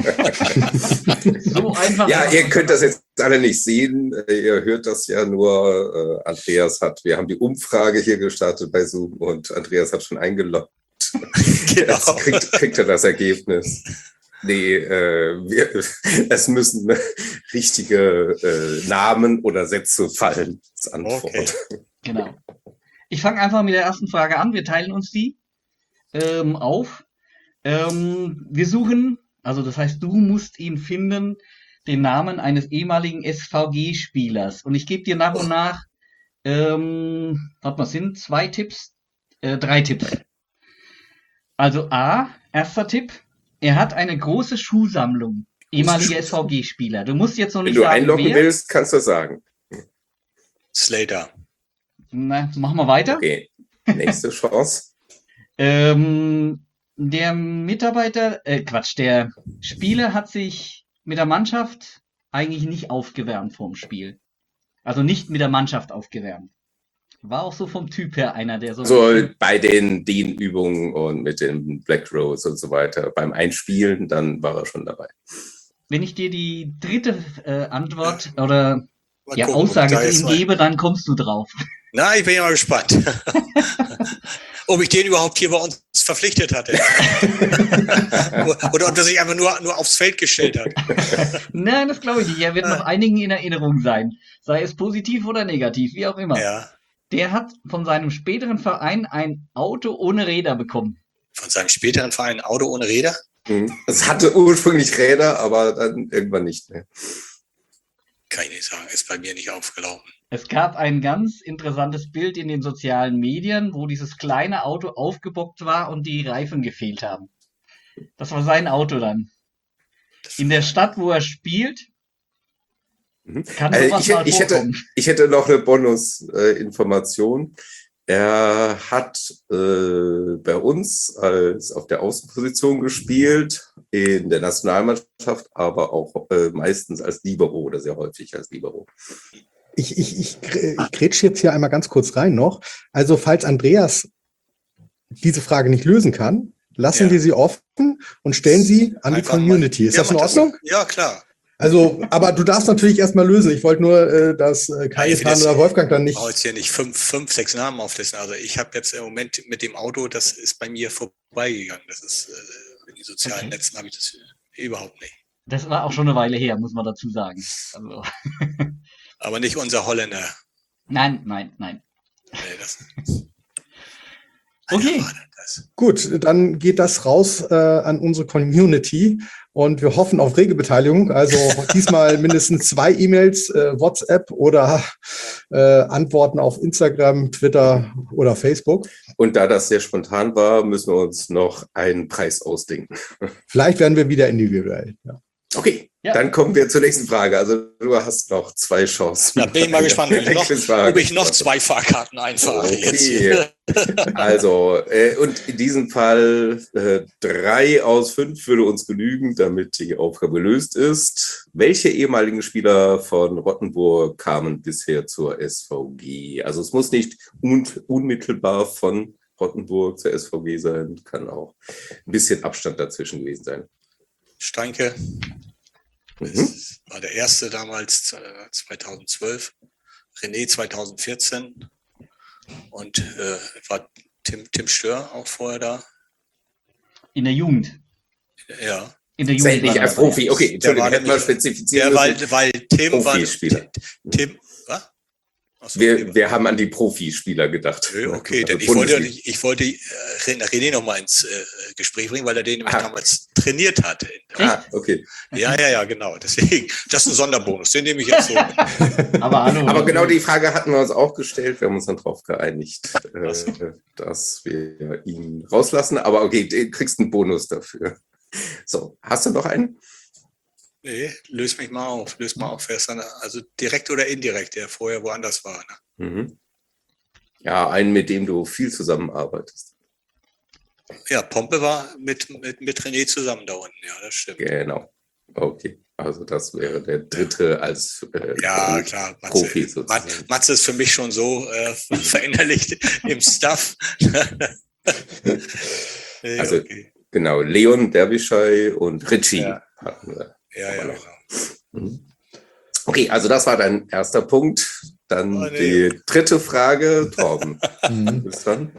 [SPEAKER 2] So einfach.
[SPEAKER 3] Ja, ihr könnt das jetzt alle nicht sehen. Ihr hört das ja nur. Wir haben die Umfrage hier gestartet bei Zoom und Andreas hat schon eingeloggt.
[SPEAKER 4] Genau.
[SPEAKER 3] Jetzt kriegt er das Ergebnis. Nee, es müssen richtige Namen oder Sätze fallen als Antwort.
[SPEAKER 4] Okay.
[SPEAKER 2] Genau. Ich fange einfach mit der ersten Frage an. Wir teilen uns die auf. Wir suchen, also das heißt, du musst ihn finden, den Namen eines ehemaligen SVG-Spielers. Und ich gebe dir nach und nach, sind 2 Tipps, 3 Tipps. Also erster Tipp, er hat eine große Schuhsammlung. Ehemaliger SVG-Spieler. Du musst jetzt noch nicht
[SPEAKER 3] sagen,
[SPEAKER 2] sagen,
[SPEAKER 3] wenn du einloggen willst, kannst du sagen.
[SPEAKER 4] Slater.
[SPEAKER 2] Na, machen wir weiter.
[SPEAKER 3] Okay, nächste Chance.
[SPEAKER 2] Der der Spieler hat sich mit der Mannschaft eigentlich nicht aufgewärmt vorm Spiel. Also nicht mit der Mannschaft aufgewärmt. War auch so vom Typ her einer, der so
[SPEAKER 3] bei den Dehnübungen und mit den Black Rose und so weiter, beim Einspielen, dann war er schon dabei.
[SPEAKER 2] Wenn ich dir die dritte Antwort oder Aussage zu ihm gebe, dann kommst du drauf.
[SPEAKER 4] Na, ich bin ja mal gespannt. Ob ich den überhaupt hier bei uns verpflichtet hatte. Oder ob er sich einfach nur aufs Feld gestellt hat.
[SPEAKER 2] Nein, das glaube ich nicht. Er wird noch einigen in Erinnerung sein. Sei es positiv oder negativ, wie auch immer.
[SPEAKER 4] Ja.
[SPEAKER 2] Der hat von seinem späteren Verein ein Auto ohne Räder bekommen.
[SPEAKER 4] Von seinem späteren Verein ein Auto ohne Räder?
[SPEAKER 3] Es hatte ursprünglich Räder, aber dann irgendwann nicht mehr.
[SPEAKER 4] Kann ich nicht sagen, ist bei mir nicht aufgelaufen.
[SPEAKER 2] Es gab ein ganz interessantes Bild in den sozialen Medien, wo dieses kleine Auto aufgebockt war und die Reifen gefehlt haben. Das war sein Auto dann.
[SPEAKER 4] Das
[SPEAKER 2] In der Stadt, wo er spielt,
[SPEAKER 3] Mhm.
[SPEAKER 2] kann sowas mal vorkommen.
[SPEAKER 3] Ich hätte noch eine Bonus-Information. Er hat bei uns auf der Außenposition gespielt, in der Nationalmannschaft, aber auch meistens als Libero oder sehr häufig als Libero.
[SPEAKER 5] Ich grätsche jetzt hier einmal ganz kurz rein noch. Also falls Andreas diese Frage nicht lösen kann, lassen wir sie offen und stellen sie an die
[SPEAKER 4] Einfach
[SPEAKER 5] Community. Ist
[SPEAKER 4] Ja,
[SPEAKER 5] das in
[SPEAKER 4] mach
[SPEAKER 5] Ordnung?
[SPEAKER 4] Ja, klar.
[SPEAKER 5] Also, aber du darfst natürlich erstmal lösen. Ich wollte nur, dass Kajetan oder Wolfgang dann
[SPEAKER 4] Ich
[SPEAKER 5] nicht.
[SPEAKER 4] brauche jetzt hier nicht fünf, sechs Namen auflisten. Also ich habe jetzt im Moment mit dem Auto, das ist bei mir vorbeigegangen. Das ist in den sozialen
[SPEAKER 2] Okay.
[SPEAKER 4] Netzen habe ich das überhaupt nicht.
[SPEAKER 2] Das war auch schon eine Weile her, muss man dazu sagen. Also,
[SPEAKER 4] Aber nicht unser Holländer.
[SPEAKER 2] nein.
[SPEAKER 4] Nee, das,
[SPEAKER 2] Okay.
[SPEAKER 4] Alter, war denn das?
[SPEAKER 5] Gut, dann geht das raus an unsere Community und wir hoffen auf rege Beteiligung. Also diesmal mindestens 2 E-Mails, WhatsApp oder Antworten auf Instagram, Twitter oder Facebook.
[SPEAKER 3] Und da das sehr spontan war, müssen wir uns noch einen Preis ausdenken.
[SPEAKER 5] Vielleicht werden wir wieder individuell. Ja.
[SPEAKER 3] Okay,
[SPEAKER 2] Ja.
[SPEAKER 3] dann kommen wir zur nächsten Frage. Also du hast noch 2 Chancen.
[SPEAKER 4] Da bin ich mal gespannt, ob ich noch 2 Fahrkarten einfahre jetzt hier.
[SPEAKER 3] Also, und in diesem Fall 3 aus 5 würde uns genügen, damit die Aufgabe gelöst ist. Welche ehemaligen Spieler von Rottenburg kamen bisher zur SVG? Also es muss nicht unmittelbar von Rottenburg zur SVG sein, kann auch ein bisschen Abstand dazwischen gewesen sein.
[SPEAKER 4] Steinke.
[SPEAKER 3] Mhm.
[SPEAKER 4] Das war der erste damals 2012. René 2014. Und war Tim Stör auch vorher da.
[SPEAKER 2] In der Jugend.
[SPEAKER 4] Ja.
[SPEAKER 2] In der
[SPEAKER 3] Zählt
[SPEAKER 2] Jugend.
[SPEAKER 3] nicht
[SPEAKER 2] war
[SPEAKER 3] als
[SPEAKER 2] er dabei,
[SPEAKER 3] Profi. Okay, Entschuldigung, hätten wir spezifizieren müssen.
[SPEAKER 4] Weil Tim war.
[SPEAKER 3] Profispieler.
[SPEAKER 4] Tim, was? Ach so,
[SPEAKER 3] Wir haben an die Profispieler gedacht.
[SPEAKER 4] Okay, denn
[SPEAKER 3] Also
[SPEAKER 4] ich wollte René noch mal ins Gespräch bringen, weil er den nämlich
[SPEAKER 3] Ah.
[SPEAKER 4] damals trainiert hat.
[SPEAKER 3] Ah, okay.
[SPEAKER 4] Ja, genau. Deswegen, das ist ein Sonderbonus, den nehme ich jetzt so.
[SPEAKER 2] Aber hallo.
[SPEAKER 3] Aber genau die Frage hatten wir uns auch gestellt. Wir haben uns dann darauf geeinigt,
[SPEAKER 4] so.
[SPEAKER 3] dass wir ihn rauslassen. Aber okay, du kriegst einen Bonus dafür. So, hast du noch einen?
[SPEAKER 4] Nee, löst mich mal auf. Löst mal auf. Wer ist dann, also direkt oder indirekt, der vorher woanders war. Ne?
[SPEAKER 3] Mhm. Ja, einen, mit dem du viel zusammenarbeitest.
[SPEAKER 4] Ja, Pompe war mit René zusammen da unten. Ja, das stimmt.
[SPEAKER 3] Genau. Okay, also das wäre der dritte als
[SPEAKER 4] Ja, klar.
[SPEAKER 3] Profi sozusagen.
[SPEAKER 4] Matze ist für mich schon so verinnerlicht im Staff. Nee,
[SPEAKER 3] Also,
[SPEAKER 4] okay.
[SPEAKER 3] Genau, Leon Derbyshire und Richie
[SPEAKER 4] Ja.
[SPEAKER 3] hatten wir.
[SPEAKER 4] Ja,
[SPEAKER 3] aber
[SPEAKER 4] genau.
[SPEAKER 3] Mhm. Okay, also das war dein erster Punkt. Dann
[SPEAKER 4] Oh, nee.
[SPEAKER 3] die dritte Frage. Torben, du bist dran.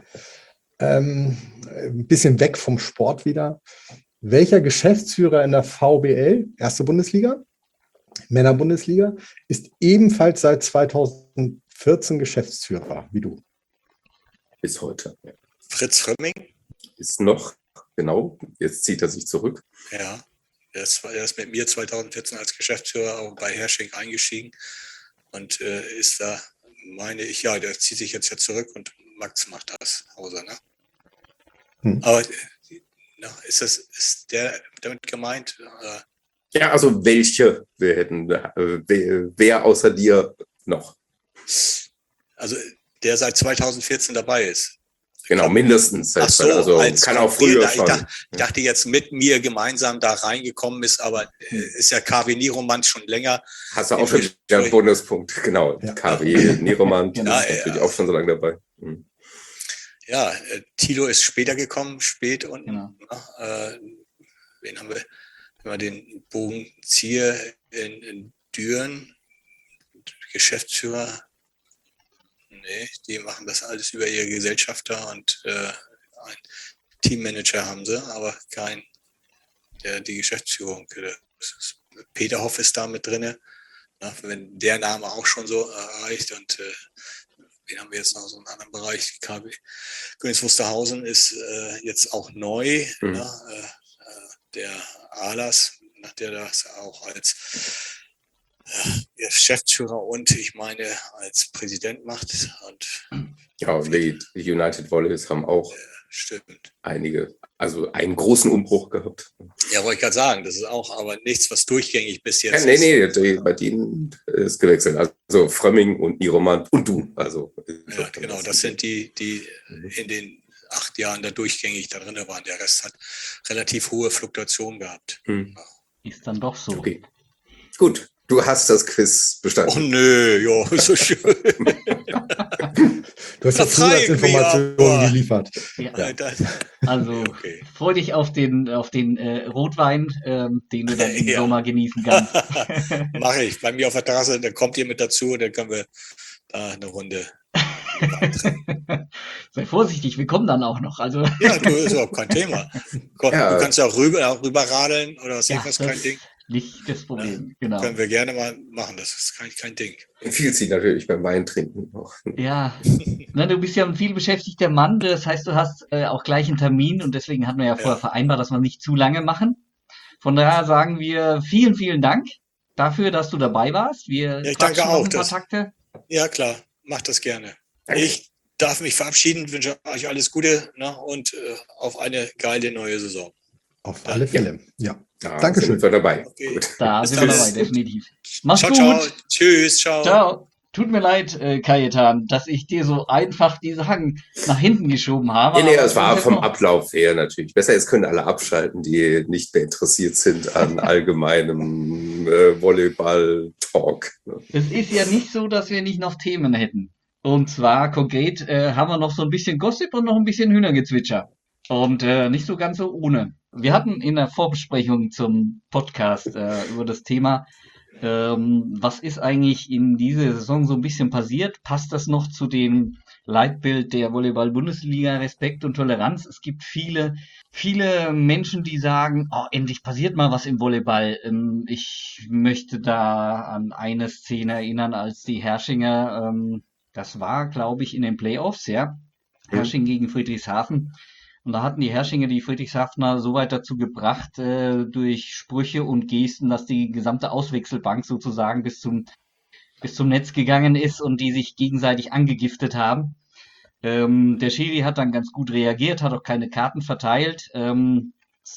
[SPEAKER 5] Ein bisschen weg vom Sport wieder. Welcher Geschäftsführer in der VBL, erste Bundesliga, Männerbundesliga, ist ebenfalls seit 2014 Geschäftsführer, wie du?
[SPEAKER 3] Bis heute. Ja.
[SPEAKER 4] Fritz Frömming?
[SPEAKER 3] Ist noch, genau, jetzt zieht er sich zurück.
[SPEAKER 4] Ja. Er ist mit mir 2014 als Geschäftsführer auch bei Hersching eingestiegen und ist da, meine ich, ja, der zieht sich jetzt ja zurück und Max macht das, Hauser, ne? Aber ist der damit gemeint?
[SPEAKER 3] Ja, also welche wir hätten, wer außer dir noch?
[SPEAKER 4] Also der seit 2014 dabei ist.
[SPEAKER 3] Genau, mindestens.
[SPEAKER 4] Ach so,
[SPEAKER 3] also
[SPEAKER 4] als
[SPEAKER 3] kann auch früher
[SPEAKER 4] Konkreter.
[SPEAKER 3] schon.
[SPEAKER 4] Ich dachte jetzt mit mir gemeinsam da reingekommen ist, aber ist ja KW Niromant schon länger.
[SPEAKER 3] Hast du auch schon wieder einen Bonuspunkt. Genau,
[SPEAKER 5] Ja.
[SPEAKER 3] KW Niromant
[SPEAKER 2] Genau.
[SPEAKER 3] ist natürlich auch schon so lange dabei. Mhm.
[SPEAKER 4] Ja, Tilo ist später gekommen, spät und
[SPEAKER 2] Genau.
[SPEAKER 4] wen haben wir? Wenn wir den Bogen ziehe in Düren, Geschäftsführer. Nee, die machen das alles über ihre Gesellschafter und einen Teammanager haben sie, aber kein, der die Geschäftsführung. Peter Hoff ist da mit drin. Wenn der Name auch schon so erreicht und wen haben wir jetzt noch so einen anderen Bereich? KB Königs Wusterhausen ist jetzt auch neu.
[SPEAKER 3] Mhm.
[SPEAKER 4] Der Alas, der das auch als Geschäftsführer und ich meine als Präsident macht. Und
[SPEAKER 3] Ja, die United Volleys haben auch
[SPEAKER 4] stimmt.
[SPEAKER 3] also einen großen Umbruch gehabt.
[SPEAKER 4] Ja, wollte ich gerade sagen, das ist auch aber nichts, was durchgängig bis
[SPEAKER 3] Ja,
[SPEAKER 4] jetzt
[SPEAKER 3] nee, bei denen ist gewechselt. Also Frömming und Niroman und du. Also,
[SPEAKER 4] Ja, genau, das sind die in den 8 Jahren da durchgängig da drin waren. Der Rest hat relativ hohe Fluktuationen gehabt.
[SPEAKER 2] Ist dann doch so.
[SPEAKER 3] Okay. Gut, du hast das Quiz
[SPEAKER 4] Oh
[SPEAKER 3] bestanden.
[SPEAKER 4] nö, ja, ist so schön.
[SPEAKER 5] Du hast ja
[SPEAKER 4] Verzeih mir,
[SPEAKER 5] Zusatzinformationen
[SPEAKER 4] aber-
[SPEAKER 5] geliefert.
[SPEAKER 2] Ja.
[SPEAKER 4] Das-
[SPEAKER 2] Also
[SPEAKER 4] Okay.
[SPEAKER 2] freu dich auf den Rotwein, den du dann im
[SPEAKER 4] Ja.
[SPEAKER 2] Sommer genießen kannst.
[SPEAKER 4] Mache ich. Bei mir auf der Terrasse, dann kommt ihr mit dazu und dann können wir da eine Runde Wein trinken.
[SPEAKER 2] Sei vorsichtig, wir kommen dann auch noch. Also
[SPEAKER 4] Ja, du, ist überhaupt kein Thema. Du
[SPEAKER 3] Ja.
[SPEAKER 4] kannst ja auch rüber radeln oder was
[SPEAKER 2] ja,
[SPEAKER 4] ich was,
[SPEAKER 2] das
[SPEAKER 4] kein Ding.
[SPEAKER 2] nicht das Problem. Genau.
[SPEAKER 4] Können wir gerne mal machen, das ist kein Ding.
[SPEAKER 3] Empfiehlt sie natürlich beim Wein trinken noch.
[SPEAKER 2] Ja, na, du bist ja ein viel beschäftigter Mann, das heißt, du hast auch gleich einen Termin und deswegen hatten wir ja vorher vereinbart, dass wir nicht zu lange machen. Von daher sagen wir vielen, vielen Dank dafür, dass du dabei warst. Wir
[SPEAKER 4] Ja, ich danke
[SPEAKER 2] quatschen noch
[SPEAKER 4] auch,
[SPEAKER 2] ein paar
[SPEAKER 4] dass-
[SPEAKER 2] Takte.
[SPEAKER 4] Ja, klar, macht das gerne.
[SPEAKER 3] Danke.
[SPEAKER 4] Ich darf mich verabschieden, wünsche euch alles Gute, ne, und auf eine geile neue Saison.
[SPEAKER 5] Auf alle Fälle. Ja.
[SPEAKER 3] Da
[SPEAKER 5] Dankeschön.
[SPEAKER 3] sind wir dabei.
[SPEAKER 4] Okay.
[SPEAKER 3] Gut.
[SPEAKER 2] Da
[SPEAKER 4] Bis
[SPEAKER 2] sind wir
[SPEAKER 4] dann.
[SPEAKER 2] dabei, definitiv. Mach's
[SPEAKER 4] Ciao,
[SPEAKER 2] gut.
[SPEAKER 4] ciao. Tschüss, ciao.
[SPEAKER 2] Ciao. Tut mir leid, Kajetan, dass ich dir so einfach diese Hang nach hinten geschoben habe.
[SPEAKER 3] Nee,
[SPEAKER 2] aber
[SPEAKER 3] es war
[SPEAKER 2] das ist
[SPEAKER 3] vom
[SPEAKER 2] noch-
[SPEAKER 3] Ablauf her natürlich. Besser, jetzt können alle abschalten, die nicht mehr interessiert sind an allgemeinem Volleyball-Talk.
[SPEAKER 2] Es ist ja nicht so, dass wir nicht noch Themen hätten. Und zwar konkret haben wir noch so ein bisschen Gossip und noch ein bisschen Hühnergezwitscher. Und nicht so ganz so ohne. Wir hatten in der Vorbesprechung zum Podcast über das Thema, was ist eigentlich in dieser Saison so ein bisschen passiert? Passt das noch zu dem Leitbild der Volleyball-Bundesliga, Respekt und Toleranz? Es gibt viele Menschen, die sagen, oh, endlich passiert mal was im Volleyball. Ich möchte da an eine Szene erinnern, als die Herrsching,er das war, glaube ich, in den Playoffs, ja. Herrsching gegen Friedrichshafen. Und da hatten die Herrschinge die Friedrichshafener so weit dazu gebracht, durch Sprüche und Gesten, dass die gesamte Auswechselbank sozusagen bis zum Netz gegangen ist und die sich gegenseitig angegiftet haben. Der Schiri hat dann ganz gut reagiert, hat auch keine Karten verteilt. Aber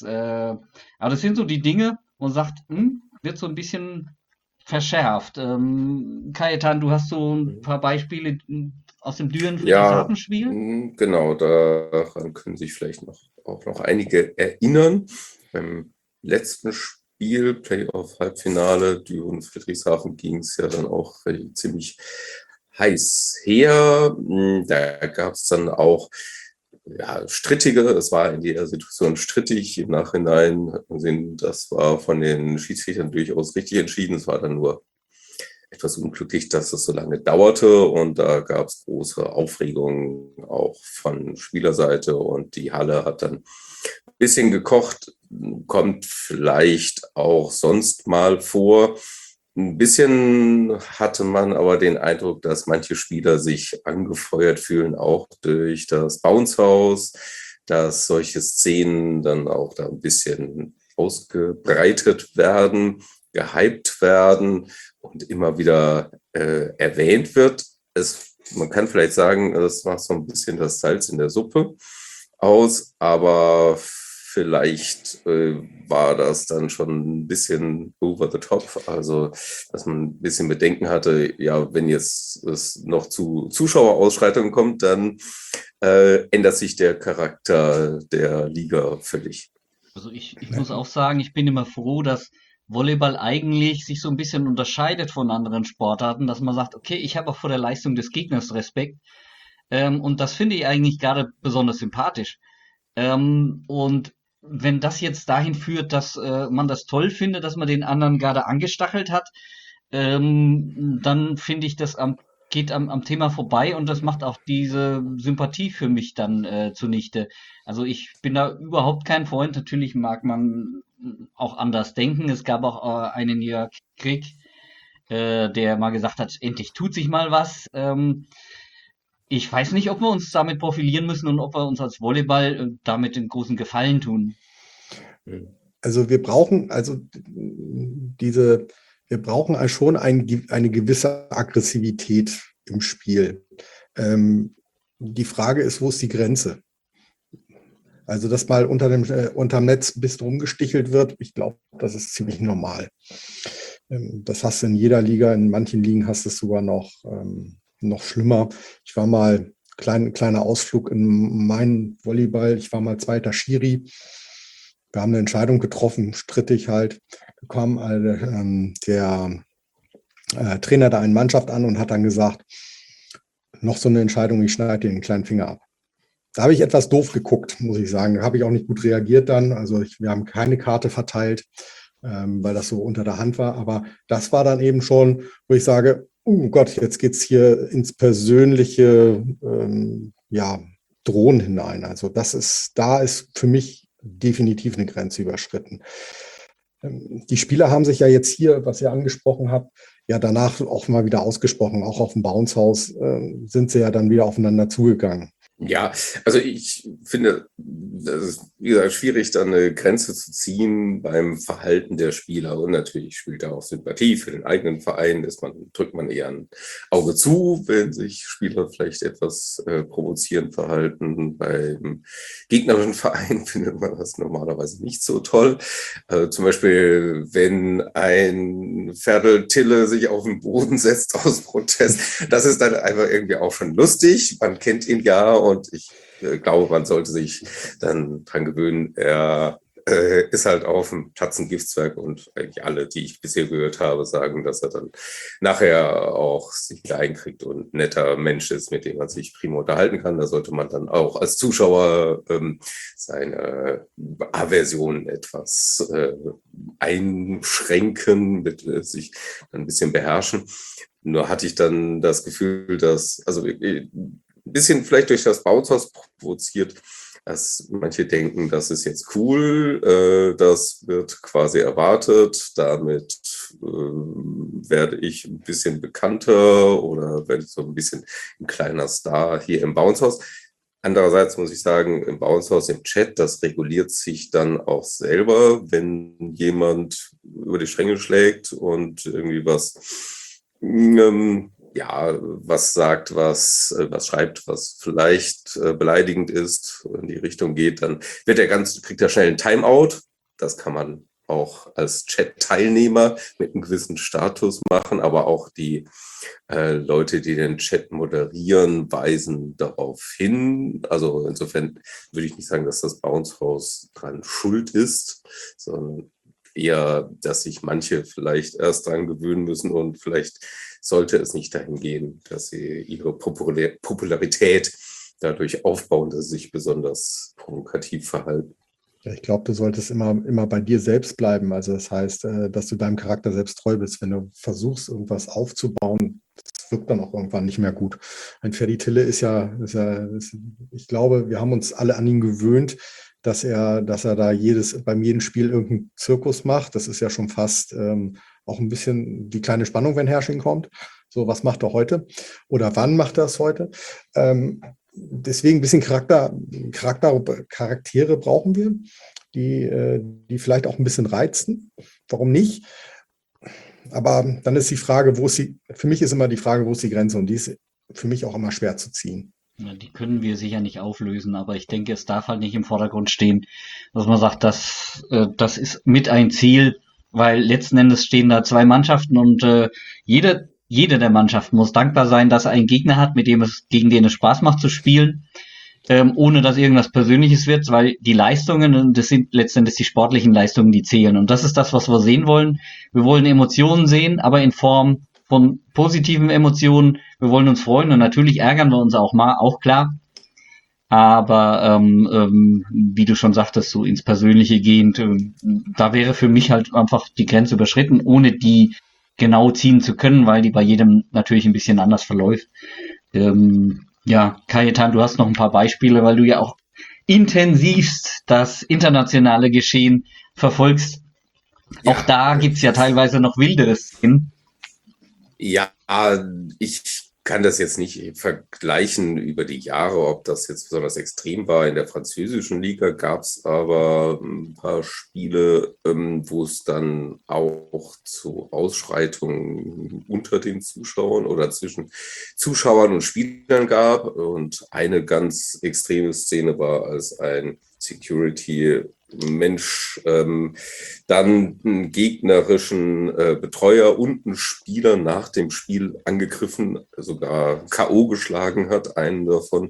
[SPEAKER 2] das sind so die Dinge, wo man sagt, wird so ein bisschen verschärft. Kajetan, du hast so ein paar Beispiele aus dem Düren-Friedrichshafen-Spiel?
[SPEAKER 3] Genau, daran können sich vielleicht auch noch einige erinnern. Beim letzten Spiel, Playoff-Halbfinale, Düren-Friedrichshafen, ging es ja dann auch ziemlich heiß her. Da gab es dann auch strittige, es war in jeder Situation strittig. Im Nachhinein hat man gesehen, das war von den Schiedsrichtern durchaus richtig entschieden. Es war dann nur etwas unglücklich, dass es so lange dauerte, und da gab es große Aufregung auch von Spielerseite, und die Halle hat dann ein bisschen gekocht, kommt vielleicht auch sonst mal vor. Ein bisschen hatte man aber den Eindruck, dass manche Spieler sich angefeuert fühlen, auch durch das Bounce House, dass solche Szenen dann auch da ein bisschen ausgebreitet werden, gehypt werden und immer wieder erwähnt wird. Man kann vielleicht sagen, es macht so ein bisschen das Salz in der Suppe aus, aber vielleicht war das dann schon ein bisschen over the top, also dass man ein bisschen Bedenken hatte, ja, wenn jetzt es noch zu Zuschauerausschreitungen kommt, dann ändert sich der Charakter der Liga völlig.
[SPEAKER 2] Also ich muss auch sagen, ich bin immer froh, dass Volleyball eigentlich sich so ein bisschen unterscheidet von anderen Sportarten, dass man sagt, okay, ich habe auch vor der Leistung des Gegners Respekt. Und das finde ich eigentlich gerade besonders sympathisch. Und wenn das jetzt dahin führt, dass man das toll findet, dass man den anderen gerade angestachelt hat, dann finde ich, das geht am Thema vorbei, und das macht auch diese Sympathie für mich dann zunichte. Also ich bin da überhaupt kein Freund. Natürlich mag man auch anders denken. Es gab auch einen Jörg Krieg, der mal gesagt hat, endlich tut sich mal was. Ich weiß nicht, ob wir uns damit profilieren müssen und ob wir uns als Volleyball damit den großen Gefallen tun.
[SPEAKER 5] Also wir brauchen diese wir brauchen also schon eine gewisse Aggressivität im Spiel. Die Frage ist, wo ist die Grenze? Also, dass mal unterm Netz ein bisschen rumgestichelt wird, ich glaube, das ist ziemlich normal. Das hast du in jeder Liga, in manchen Ligen hast du es sogar noch schlimmer. Ich war mal, kleiner Ausflug in meinen Volleyball, ich war mal zweiter Schiri. Wir haben eine Entscheidung getroffen, strittig halt. Da kam der Trainer der einen Mannschaft an und hat dann gesagt, noch so eine Entscheidung, ich schneide dir den kleinen Finger ab. Da habe ich etwas doof geguckt, muss ich sagen. Da habe ich auch nicht gut reagiert dann. Also wir haben keine Karte verteilt, weil das so unter der Hand war. Aber das war dann eben schon, wo ich sage, oh Gott, jetzt geht es hier ins persönliche Drohen hinein. Also da ist für mich definitiv eine Grenze überschritten. Die Spieler haben sich ja jetzt hier, was ihr angesprochen habt, ja danach auch mal wieder ausgesprochen. Auch auf dem Bounce-Haus sind sie ja dann wieder aufeinander zugegangen.
[SPEAKER 3] Ja, also ich finde, das ist, wie gesagt, schwierig, da eine Grenze zu ziehen beim Verhalten der Spieler. Und natürlich spielt da auch Sympathie für den eigenen Verein. Drückt man eher ein Auge zu, wenn sich Spieler vielleicht etwas provozierend verhalten. Beim gegnerischen Verein findet man das normalerweise nicht so toll. Zum Beispiel, wenn ein Ferdl Tille sich auf den Boden setzt aus Protest, das ist dann einfach irgendwie auch schon lustig. Man kennt ihn ja. Und ich glaube, man sollte sich dann dran gewöhnen, er ist halt auf dem Platz ein Giftswerk und eigentlich alle, die ich bisher gehört habe, sagen, dass er dann nachher auch sich wieder einkriegt und ein netter Mensch ist, mit dem man sich prima unterhalten kann. Da sollte man dann auch als Zuschauer seine Aversion etwas einschränken, sich ein bisschen beherrschen. Nur hatte ich dann das Gefühl, dass, also ein bisschen vielleicht durch das Bounce-Haus provoziert, dass manche denken, das ist jetzt cool, das wird quasi erwartet, damit werde ich ein bisschen bekannter oder werde ich so ein bisschen ein kleiner Star hier im Bounce-Haus. Andererseits muss ich sagen, im Bounce-Haus im Chat, das reguliert sich dann auch selber, wenn jemand über die Stränge schlägt und irgendwie was was sagt, was schreibt, was vielleicht beleidigend ist, in die Richtung geht, dann kriegt er schnell ein Timeout. Das kann man auch als Chat-Teilnehmer mit einem gewissen Status machen, aber auch die Leute, die den Chat moderieren, weisen darauf hin. Also insofern würde ich nicht sagen, dass das Bounce-Haus dran schuld ist, sondern eher, dass sich manche vielleicht erst dran gewöhnen müssen und vielleicht sollte es nicht dahin gehen, dass sie ihre Popularität dadurch aufbauen, dass sie sich besonders provokativ verhalten.
[SPEAKER 5] Ja, ich glaube, du solltest immer bei dir selbst bleiben. Also das heißt, dass du deinem Charakter selbst treu bist. Wenn du versuchst, irgendwas aufzubauen, das wirkt dann auch irgendwann nicht mehr gut. Ein Ferdi Tille ich glaube, wir haben uns alle an ihn gewöhnt, dass er da beim jedem Spiel irgendeinen Zirkus macht. Das ist ja schon fast auch ein bisschen die kleine Spannung, wenn Herrsching kommt. So, was macht er heute? Oder wann macht er es heute? Deswegen ein bisschen Charaktere brauchen wir, die vielleicht auch ein bisschen reizen. Warum nicht? Aber dann ist die Frage, für mich ist immer die Frage, wo ist die Grenze? Und die ist für mich auch immer schwer zu ziehen.
[SPEAKER 2] Ja, die können wir sicher nicht auflösen, aber ich denke, es darf halt nicht im Vordergrund stehen, dass man sagt, das ist mit ein Ziel, weil letzten Endes stehen da zwei Mannschaften und jede der Mannschaften muss dankbar sein, dass er einen Gegner hat, gegen den es Spaß macht zu spielen, ohne dass irgendwas Persönliches wird, weil die Leistungen, das sind letztendlich die sportlichen Leistungen, die zählen. Und das ist das, was wir sehen wollen. Wir wollen Emotionen sehen, aber in Form von positiven Emotionen. Wir wollen uns freuen und natürlich ärgern wir uns auch mal, auch klar. Aber wie du schon sagtest, so ins Persönliche gehend, da wäre für mich halt einfach die Grenze überschritten, ohne die genau ziehen zu können, weil die bei jedem natürlich ein bisschen anders verläuft. Kajetan, du hast noch ein paar Beispiele, weil du ja auch intensivst das internationale Geschehen verfolgst. Ja. Auch da gibt's ja teilweise noch wildere Szenen.
[SPEAKER 3] Ja, ich kann das jetzt nicht vergleichen über die Jahre, ob das jetzt besonders extrem war. In der französischen Liga gab es aber ein paar Spiele, wo es dann auch zu Ausschreitungen unter den Zuschauern oder zwischen Zuschauern und Spielern gab. Und eine ganz extreme Szene war, als ein Security-Mensch dann einen gegnerischen Betreuer und einen Spieler nach dem Spiel angegriffen, sogar K.O. geschlagen hat, einen davon.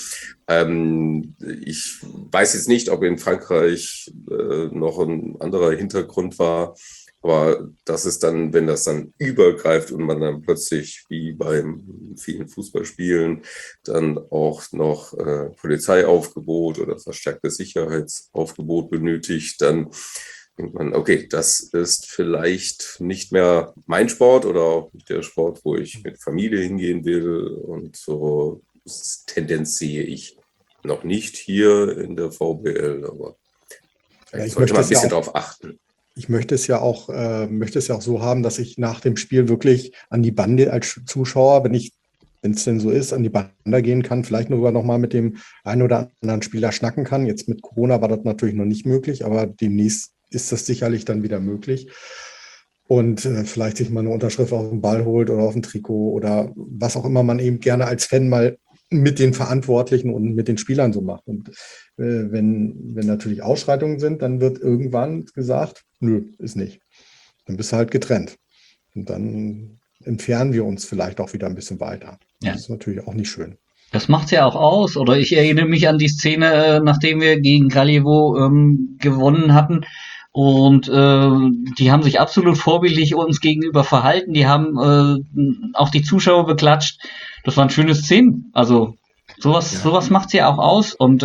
[SPEAKER 3] Ich weiß jetzt nicht, ob in Frankreich noch ein anderer Hintergrund war, aber das ist dann, wenn das dann übergreift und man dann plötzlich, wie beim vielen Fußballspielen, dann auch noch Polizeiaufgebot oder verstärktes Sicherheitsaufgebot benötigt, dann denkt man, okay, das ist vielleicht nicht mehr mein Sport oder auch nicht der Sport, wo ich mit Familie hingehen will. Und so Tendenz sehe ich noch nicht hier in der VBL, aber
[SPEAKER 5] Ja, ich
[SPEAKER 3] sollte man ein
[SPEAKER 5] möchte es ja
[SPEAKER 3] bisschen
[SPEAKER 5] auch,
[SPEAKER 3] darauf achten.
[SPEAKER 5] ich möchte es ja auch so haben, dass ich nach dem Spiel wirklich an die Bande als Zuschauer, wenn es denn so ist, an die Bande gehen kann, vielleicht sogar noch mal mit dem einen oder anderen Spieler schnacken kann. Jetzt mit Corona war das natürlich noch nicht möglich, aber demnächst ist das sicherlich dann wieder möglich. Und vielleicht sich mal eine Unterschrift auf den Ball holt oder auf ein Trikot oder was auch immer man eben gerne als Fan mal mit den Verantwortlichen und mit den Spielern so macht. Und wenn natürlich Ausschreitungen sind, dann wird irgendwann gesagt, nö, ist nicht. Dann bist du halt getrennt. Und dann entfernen wir uns vielleicht auch wieder ein bisschen weiter.
[SPEAKER 2] Ja.
[SPEAKER 5] Das ist natürlich auch nicht schön.
[SPEAKER 2] Das macht's ja auch aus. Oder ich erinnere mich an die Szene, nachdem wir gegen Kraljevo gewonnen hatten. Und die haben sich absolut vorbildlich uns gegenüber verhalten. Die haben auch die Zuschauer beklatscht. Das waren schöne Szenen. Also sowas macht's ja auch aus. Und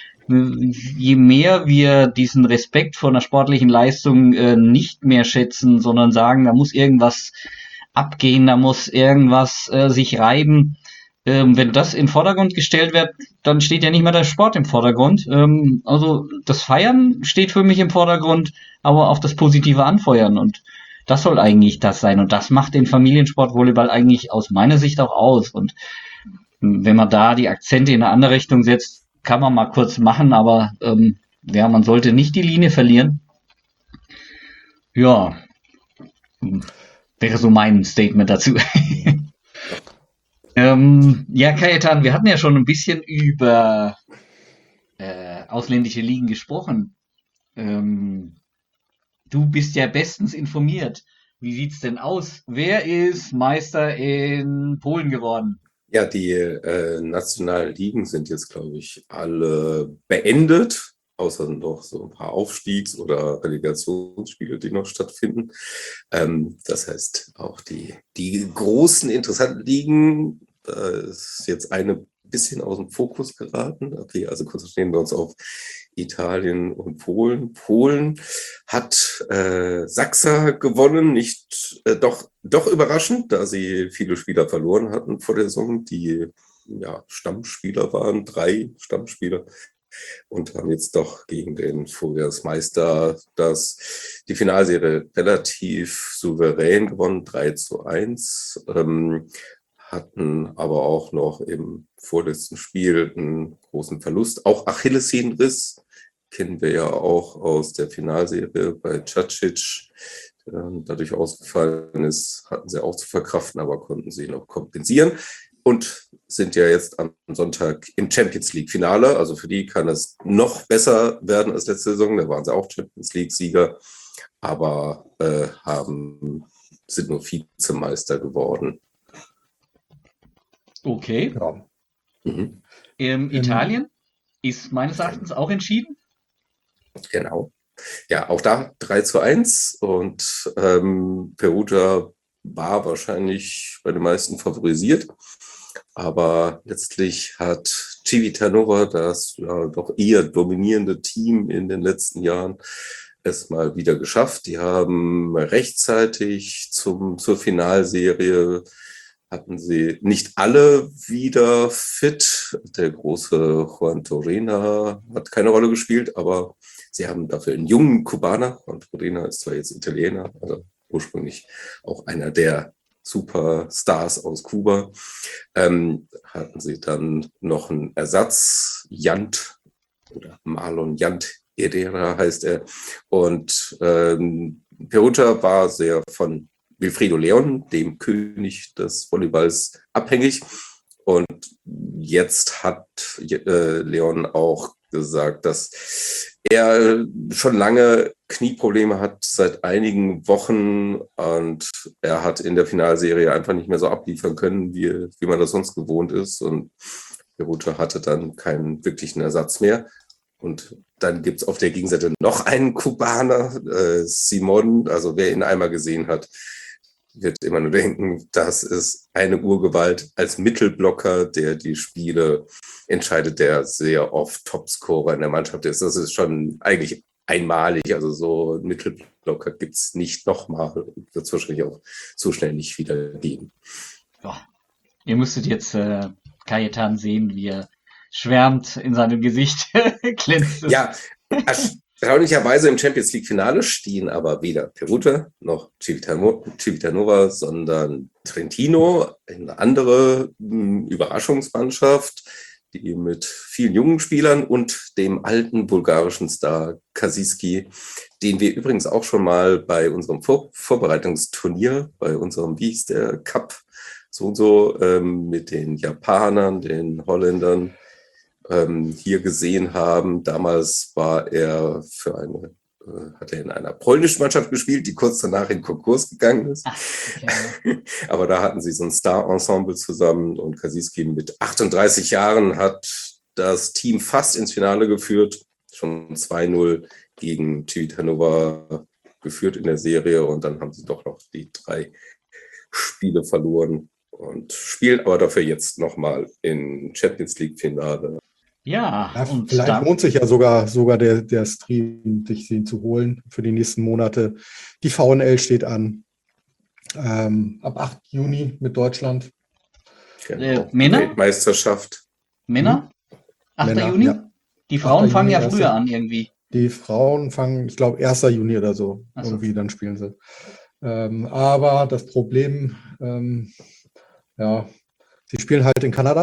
[SPEAKER 2] je mehr wir diesen Respekt vor einer sportlichen Leistung nicht mehr schätzen, sondern sagen, da muss irgendwas abgehen, da muss irgendwas sich reiben. Wenn das in den Vordergrund gestellt wird, dann steht ja nicht mehr der Sport im Vordergrund. Also das Feiern steht für mich im Vordergrund, aber auch das positive Anfeuern. Und das soll eigentlich das sein. Und das macht den Familiensport Volleyball eigentlich aus meiner Sicht auch aus. Und wenn man da die Akzente in eine andere Richtung setzt, kann man mal kurz machen, aber ja, man sollte nicht die Linie verlieren. Ja, wäre so mein Statement dazu. Ja, Kajetan, wir hatten ja schon ein bisschen über ausländische Ligen gesprochen. Du bist ja bestens informiert. Wie sieht's denn aus? Wer ist Meister in Polen geworden?
[SPEAKER 3] Ja, die nationalen Ligen sind jetzt, glaube ich, alle beendet, außer noch so ein paar Aufstiegs- oder Relegationsspiele, die noch stattfinden. Das heißt, auch die großen, interessanten Ligen, da ist jetzt eine bisschen aus dem Fokus geraten. Okay, also konzentrieren wir uns auf Italien und Polen. Polen hat Sachsa gewonnen, nicht doch überraschend, da sie viele Spieler verloren hatten vor der Saison, die ja Stammspieler waren, 3 Stammspieler, und haben jetzt doch gegen den Vorjahresmeister die Finalserie relativ souverän gewonnen, 3:1. Hatten aber auch noch im vorletzten Spiel einen großen Verlust. Auch Achillessehnenriss kennen wir ja auch aus der Finalserie bei Čačić, der dadurch ausgefallen ist, hatten sie auch zu verkraften, aber konnten sie noch kompensieren und sind ja jetzt am Sonntag im Champions League Finale. Also für die kann es noch besser werden als letzte Saison. Da waren sie auch Champions League Sieger, aber sind nur Vizemeister geworden.
[SPEAKER 2] Okay.
[SPEAKER 5] Ja.
[SPEAKER 3] Mhm.
[SPEAKER 2] Italien ist meines Erachtens auch entschieden.
[SPEAKER 3] Genau. Ja, auch da 3:1 und Perugia war wahrscheinlich bei den meisten favorisiert, aber letztlich hat Civitanova, das ja doch eher dominierende Team in den letzten Jahren, es mal wieder geschafft. Die haben rechtzeitig zur Finalserie hatten sie nicht alle wieder fit. Der große Juan Torena hat keine Rolle gespielt, aber sie haben dafür einen jungen Kubaner. Juan Torena ist zwar jetzt Italiener, also ursprünglich auch einer der Superstars aus Kuba. Hatten sie dann noch einen Ersatz, Jant oder Marlon Jant Herrera heißt er. Und Perugia war sehr von Wilfredo Leon, dem König des Volleyballs, abhängig. Und jetzt hat Leon auch gesagt, dass er schon lange Knieprobleme hat, seit einigen Wochen. Und er hat in der Finalserie einfach nicht mehr so abliefern können, wie man das sonst gewohnt ist. Und Perugia hatte dann keinen wirklichen Ersatz mehr. Und dann gibt es auf der Gegenseite noch einen Kubaner, Simon. Also wer ihn einmal gesehen hat, wird immer nur denken, das ist eine Urgewalt als Mittelblocker, der die Spiele entscheidet, der sehr oft Topscorer in der Mannschaft ist. Das ist schon eigentlich einmalig. Also so einen Mittelblocker gibt es nicht nochmal. Wird es wahrscheinlich auch so schnell nicht wieder geben.
[SPEAKER 2] Ja. Ihr müsstet jetzt Cayetan sehen, wie er schwärmt in seinem Gesicht. Glänzt es.
[SPEAKER 3] Ja, erstaunlicherweise im Champions League Finale stehen aber weder Perugia noch Civitanova, sondern Trentino, eine andere Überraschungsmannschaft, die mit vielen jungen Spielern und dem alten bulgarischen Star Kasiski, den wir übrigens auch schon mal bei unserem Vorbereitungsturnier, bei unserem, wie hieß der, Cup, mit den Japanern, den Holländern, hier gesehen haben. Damals war er hat er in einer polnischen Mannschaft gespielt, die kurz danach in Konkurs gegangen ist.
[SPEAKER 2] Okay.
[SPEAKER 3] Aber da hatten sie so ein Star-Ensemble zusammen und Kasiski mit 38 Jahren hat das Team fast ins Finale geführt, schon 2-0 gegen Civitanova geführt in der Serie und dann haben sie doch noch die 3 Spiele verloren und spielen aber dafür jetzt nochmal im Champions League Finale.
[SPEAKER 2] Ja,
[SPEAKER 5] Ja,
[SPEAKER 2] und
[SPEAKER 5] vielleicht
[SPEAKER 2] dann,
[SPEAKER 5] lohnt sich ja sogar der Stream, sich den zu holen für die nächsten Monate. Die VNL steht an. Ab 8. Juni mit Deutschland.
[SPEAKER 3] Genau.
[SPEAKER 2] Männer?
[SPEAKER 3] Weltmeisterschaft.
[SPEAKER 2] Männer? 8.
[SPEAKER 5] Männer,
[SPEAKER 2] Juni?
[SPEAKER 5] ja.
[SPEAKER 2] Die Frauen
[SPEAKER 5] 8.
[SPEAKER 2] fangen
[SPEAKER 5] Juni,
[SPEAKER 2] ja früher
[SPEAKER 5] erste.
[SPEAKER 2] an irgendwie.
[SPEAKER 5] Die Frauen fangen, ich glaube, 1. Juni oder so.
[SPEAKER 2] Ach so.
[SPEAKER 5] Irgendwie, dann spielen sie. Aber das Problem, ja, sie spielen halt in Kanada.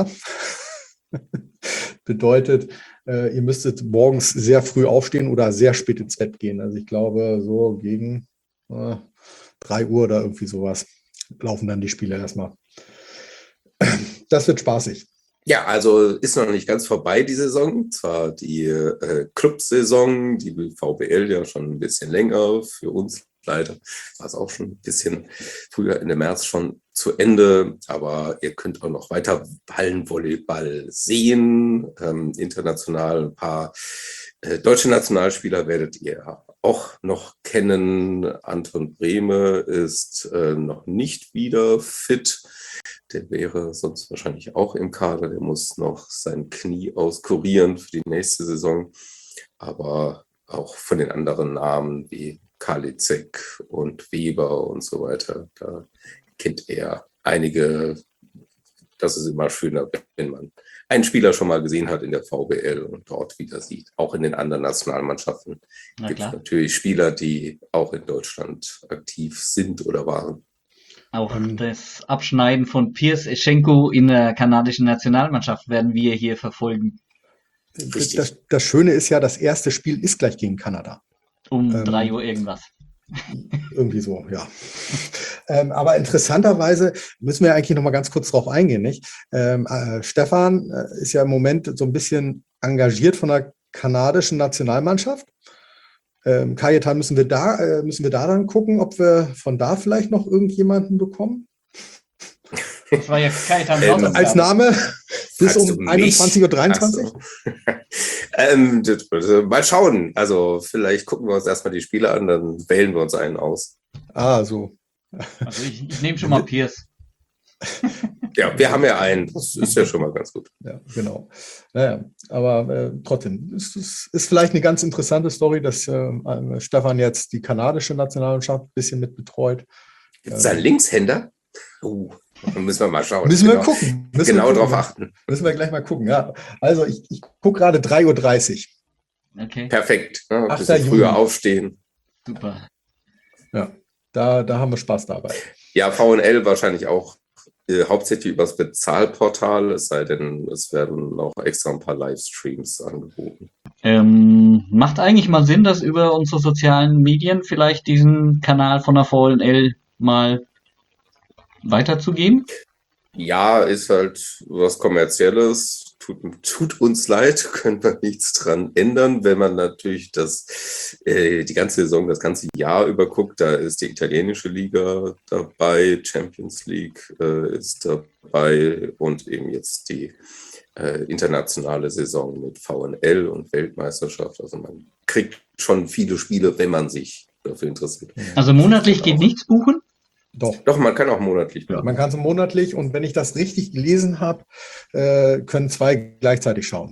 [SPEAKER 5] Bedeutet, ihr müsstet morgens sehr früh aufstehen oder sehr spät ins Bett gehen. Also ich glaube, so gegen 3 Uhr oder irgendwie sowas laufen dann die Spiele erstmal. Das wird spaßig.
[SPEAKER 3] Ja, also ist noch nicht ganz vorbei die Saison. Zwar die Clubsaison, die VBL ja schon ein bisschen länger, für uns leider war es auch schon ein bisschen früher Ende März schon zu Ende, aber ihr könnt auch noch weiter Hallenvolleyball sehen. International ein paar deutsche Nationalspieler werdet ihr auch noch kennen. Anton Brehme ist noch nicht wieder fit. Der wäre sonst wahrscheinlich auch im Kader. Der muss noch sein Knie auskurieren für die nächste Saison. Aber auch von den anderen Namen wie Karliczek und Weber und so weiter, da kennt er einige. Das ist immer schöner, wenn man einen Spieler schon mal gesehen hat in der VBL und dort wieder sieht. Auch in den anderen Nationalmannschaften gibt es natürlich Spieler, die auch in Deutschland aktiv sind oder waren.
[SPEAKER 2] Auch das Abschneiden von Piers Eschenko in der kanadischen Nationalmannschaft werden wir hier verfolgen.
[SPEAKER 5] Das Schöne ist ja, das erste Spiel ist gleich gegen Kanada.
[SPEAKER 2] Um 3 Uhr irgendwas.
[SPEAKER 5] Irgendwie so, ja. Aber interessanterweise müssen wir eigentlich noch mal ganz kurz drauf eingehen, nicht? Stefan ist ja im Moment so ein bisschen engagiert von der kanadischen Nationalmannschaft. Cayetan, müssen wir da dann gucken, ob wir von da vielleicht noch irgendjemanden bekommen?
[SPEAKER 2] Das war ja Cayetan
[SPEAKER 5] als Name bis
[SPEAKER 3] Fragst
[SPEAKER 5] um
[SPEAKER 3] du mich?
[SPEAKER 5] 21:23 Uhr.
[SPEAKER 3] Mal schauen. Also vielleicht gucken wir uns erstmal die Spiele an, dann wählen wir uns einen aus.
[SPEAKER 5] Ah, so.
[SPEAKER 2] Also ich nehme schon mal Piers.
[SPEAKER 3] Ja, wir haben ja einen. Das ist ja schon mal ganz gut.
[SPEAKER 5] Ja, genau. Naja, aber trotzdem, es ist vielleicht eine ganz interessante Story, dass Stefan jetzt die kanadische Nationalmannschaft ein bisschen mit betreut.
[SPEAKER 3] Gibt es da einen Linkshänder? Dann müssen wir mal schauen.
[SPEAKER 5] Müssen wir gucken.
[SPEAKER 3] Genau drauf achten.
[SPEAKER 5] Müssen wir gleich mal gucken, ja. Also ich gucke gerade 3:30 Uhr.
[SPEAKER 2] Okay,
[SPEAKER 3] Perfekt. Ja, ein
[SPEAKER 5] 8.
[SPEAKER 3] bisschen
[SPEAKER 5] Juni.
[SPEAKER 3] früher aufstehen.
[SPEAKER 2] super.
[SPEAKER 5] Ja, da haben wir Spaß dabei.
[SPEAKER 3] Ja, VNL wahrscheinlich auch hauptsächlich übers Bezahlportal, es sei denn, es werden auch extra ein paar Livestreams angeboten.
[SPEAKER 2] Macht eigentlich mal Sinn, dass über unsere sozialen Medien vielleicht diesen Kanal von der VNL mal weiterzugeben?
[SPEAKER 3] Ja, ist halt was Kommerzielles. Tut uns leid, können wir nichts dran ändern. Wenn man natürlich die ganze Saison, das ganze Jahr über guckt, da ist die italienische Liga dabei, Champions League ist dabei und eben jetzt die internationale Saison mit VNL und Weltmeisterschaft. Also man kriegt schon viele Spiele, wenn man sich dafür interessiert.
[SPEAKER 2] Also monatlich geht nichts buchen?
[SPEAKER 3] Doch, man kann auch monatlich.
[SPEAKER 5] Ja. Man kann so monatlich, und wenn ich das richtig gelesen habe, können 2 gleichzeitig schauen.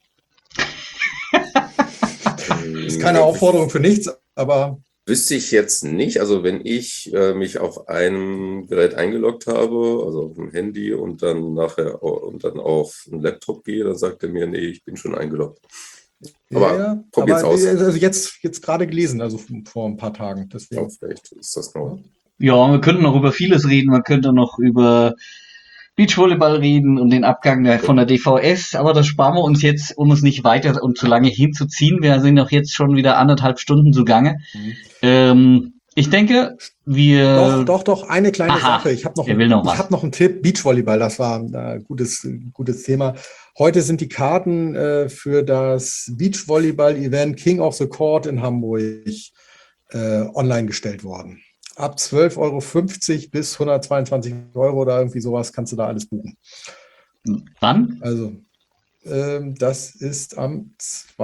[SPEAKER 5] Ist keine Aufforderung für nichts, aber...
[SPEAKER 3] Wüsste ich jetzt nicht. Also wenn ich mich auf einem Gerät eingeloggt habe, also auf dem Handy und dann auf den Laptop gehe, dann sagt er mir, nee, ich bin schon eingeloggt. Aber probier's aus.
[SPEAKER 5] Also jetzt gerade gelesen, also vor ein paar Tagen. Deswegen.
[SPEAKER 3] Ja, vielleicht ist das noch.
[SPEAKER 2] Ja, wir könnten noch über vieles reden. Man könnte noch über Beachvolleyball reden und den Abgang von der DVS, aber das sparen wir uns jetzt, um es nicht weiter und zu lange hinzuziehen. Wir sind auch jetzt schon wieder 1,5 Stunden zugange. Ich denke, wir...
[SPEAKER 5] Doch, eine kleine Sache. Ich habe noch einen Tipp. Beachvolleyball, das war ein gutes Thema. Heute sind die Karten für das Beachvolleyball-Event King of the Court in Hamburg online gestellt worden. Ab 12,50 € bis 122 € oder irgendwie sowas kannst du da alles buchen.
[SPEAKER 2] Wann?
[SPEAKER 5] Also, das ist am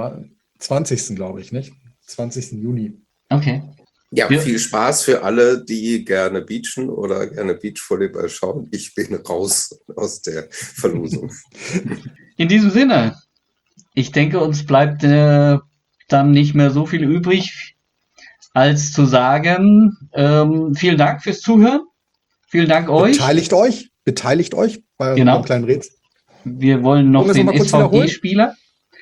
[SPEAKER 5] 20. glaube ich, nicht? 20. Juni.
[SPEAKER 2] Okay.
[SPEAKER 3] Ja, viel Spaß für alle, die gerne beachen oder gerne Beachvolleyball schauen. Ich bin raus aus der Verlosung.
[SPEAKER 2] In diesem Sinne, ich denke, uns bleibt dann nicht mehr so viel übrig, als zu sagen, vielen Dank fürs Zuhören. Vielen Dank euch.
[SPEAKER 5] Beteiligt euch bei
[SPEAKER 2] Genau.
[SPEAKER 5] kleinen Rätsel.
[SPEAKER 2] Wir wollen noch den SVG-Spieler,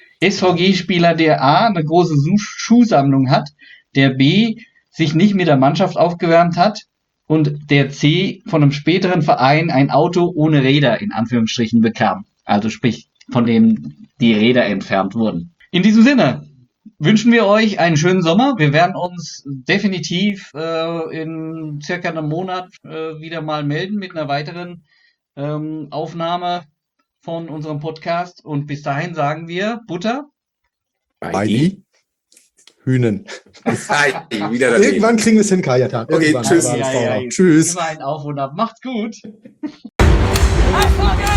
[SPEAKER 2] der A, eine große Schuhsammlung hat, der B, sich nicht mit der Mannschaft aufgewärmt hat und der C, von einem späteren Verein ein Auto ohne Räder in Anführungsstrichen bekam. Also sprich, von dem die Räder entfernt wurden. In diesem Sinne wünschen wir euch einen schönen Sommer. Wir werden uns definitiv in circa einem Monat wieder mal melden mit einer weiteren Aufnahme von unserem Podcast. Und bis dahin sagen wir Butter.
[SPEAKER 5] Heidi. Hühnen.
[SPEAKER 3] Wieder daneben.
[SPEAKER 5] Irgendwann kriegen wir es hin, Kajatan.
[SPEAKER 3] Okay, tschüss.
[SPEAKER 5] Tschüss.
[SPEAKER 2] Immer ein Auf und Ab. Macht's gut.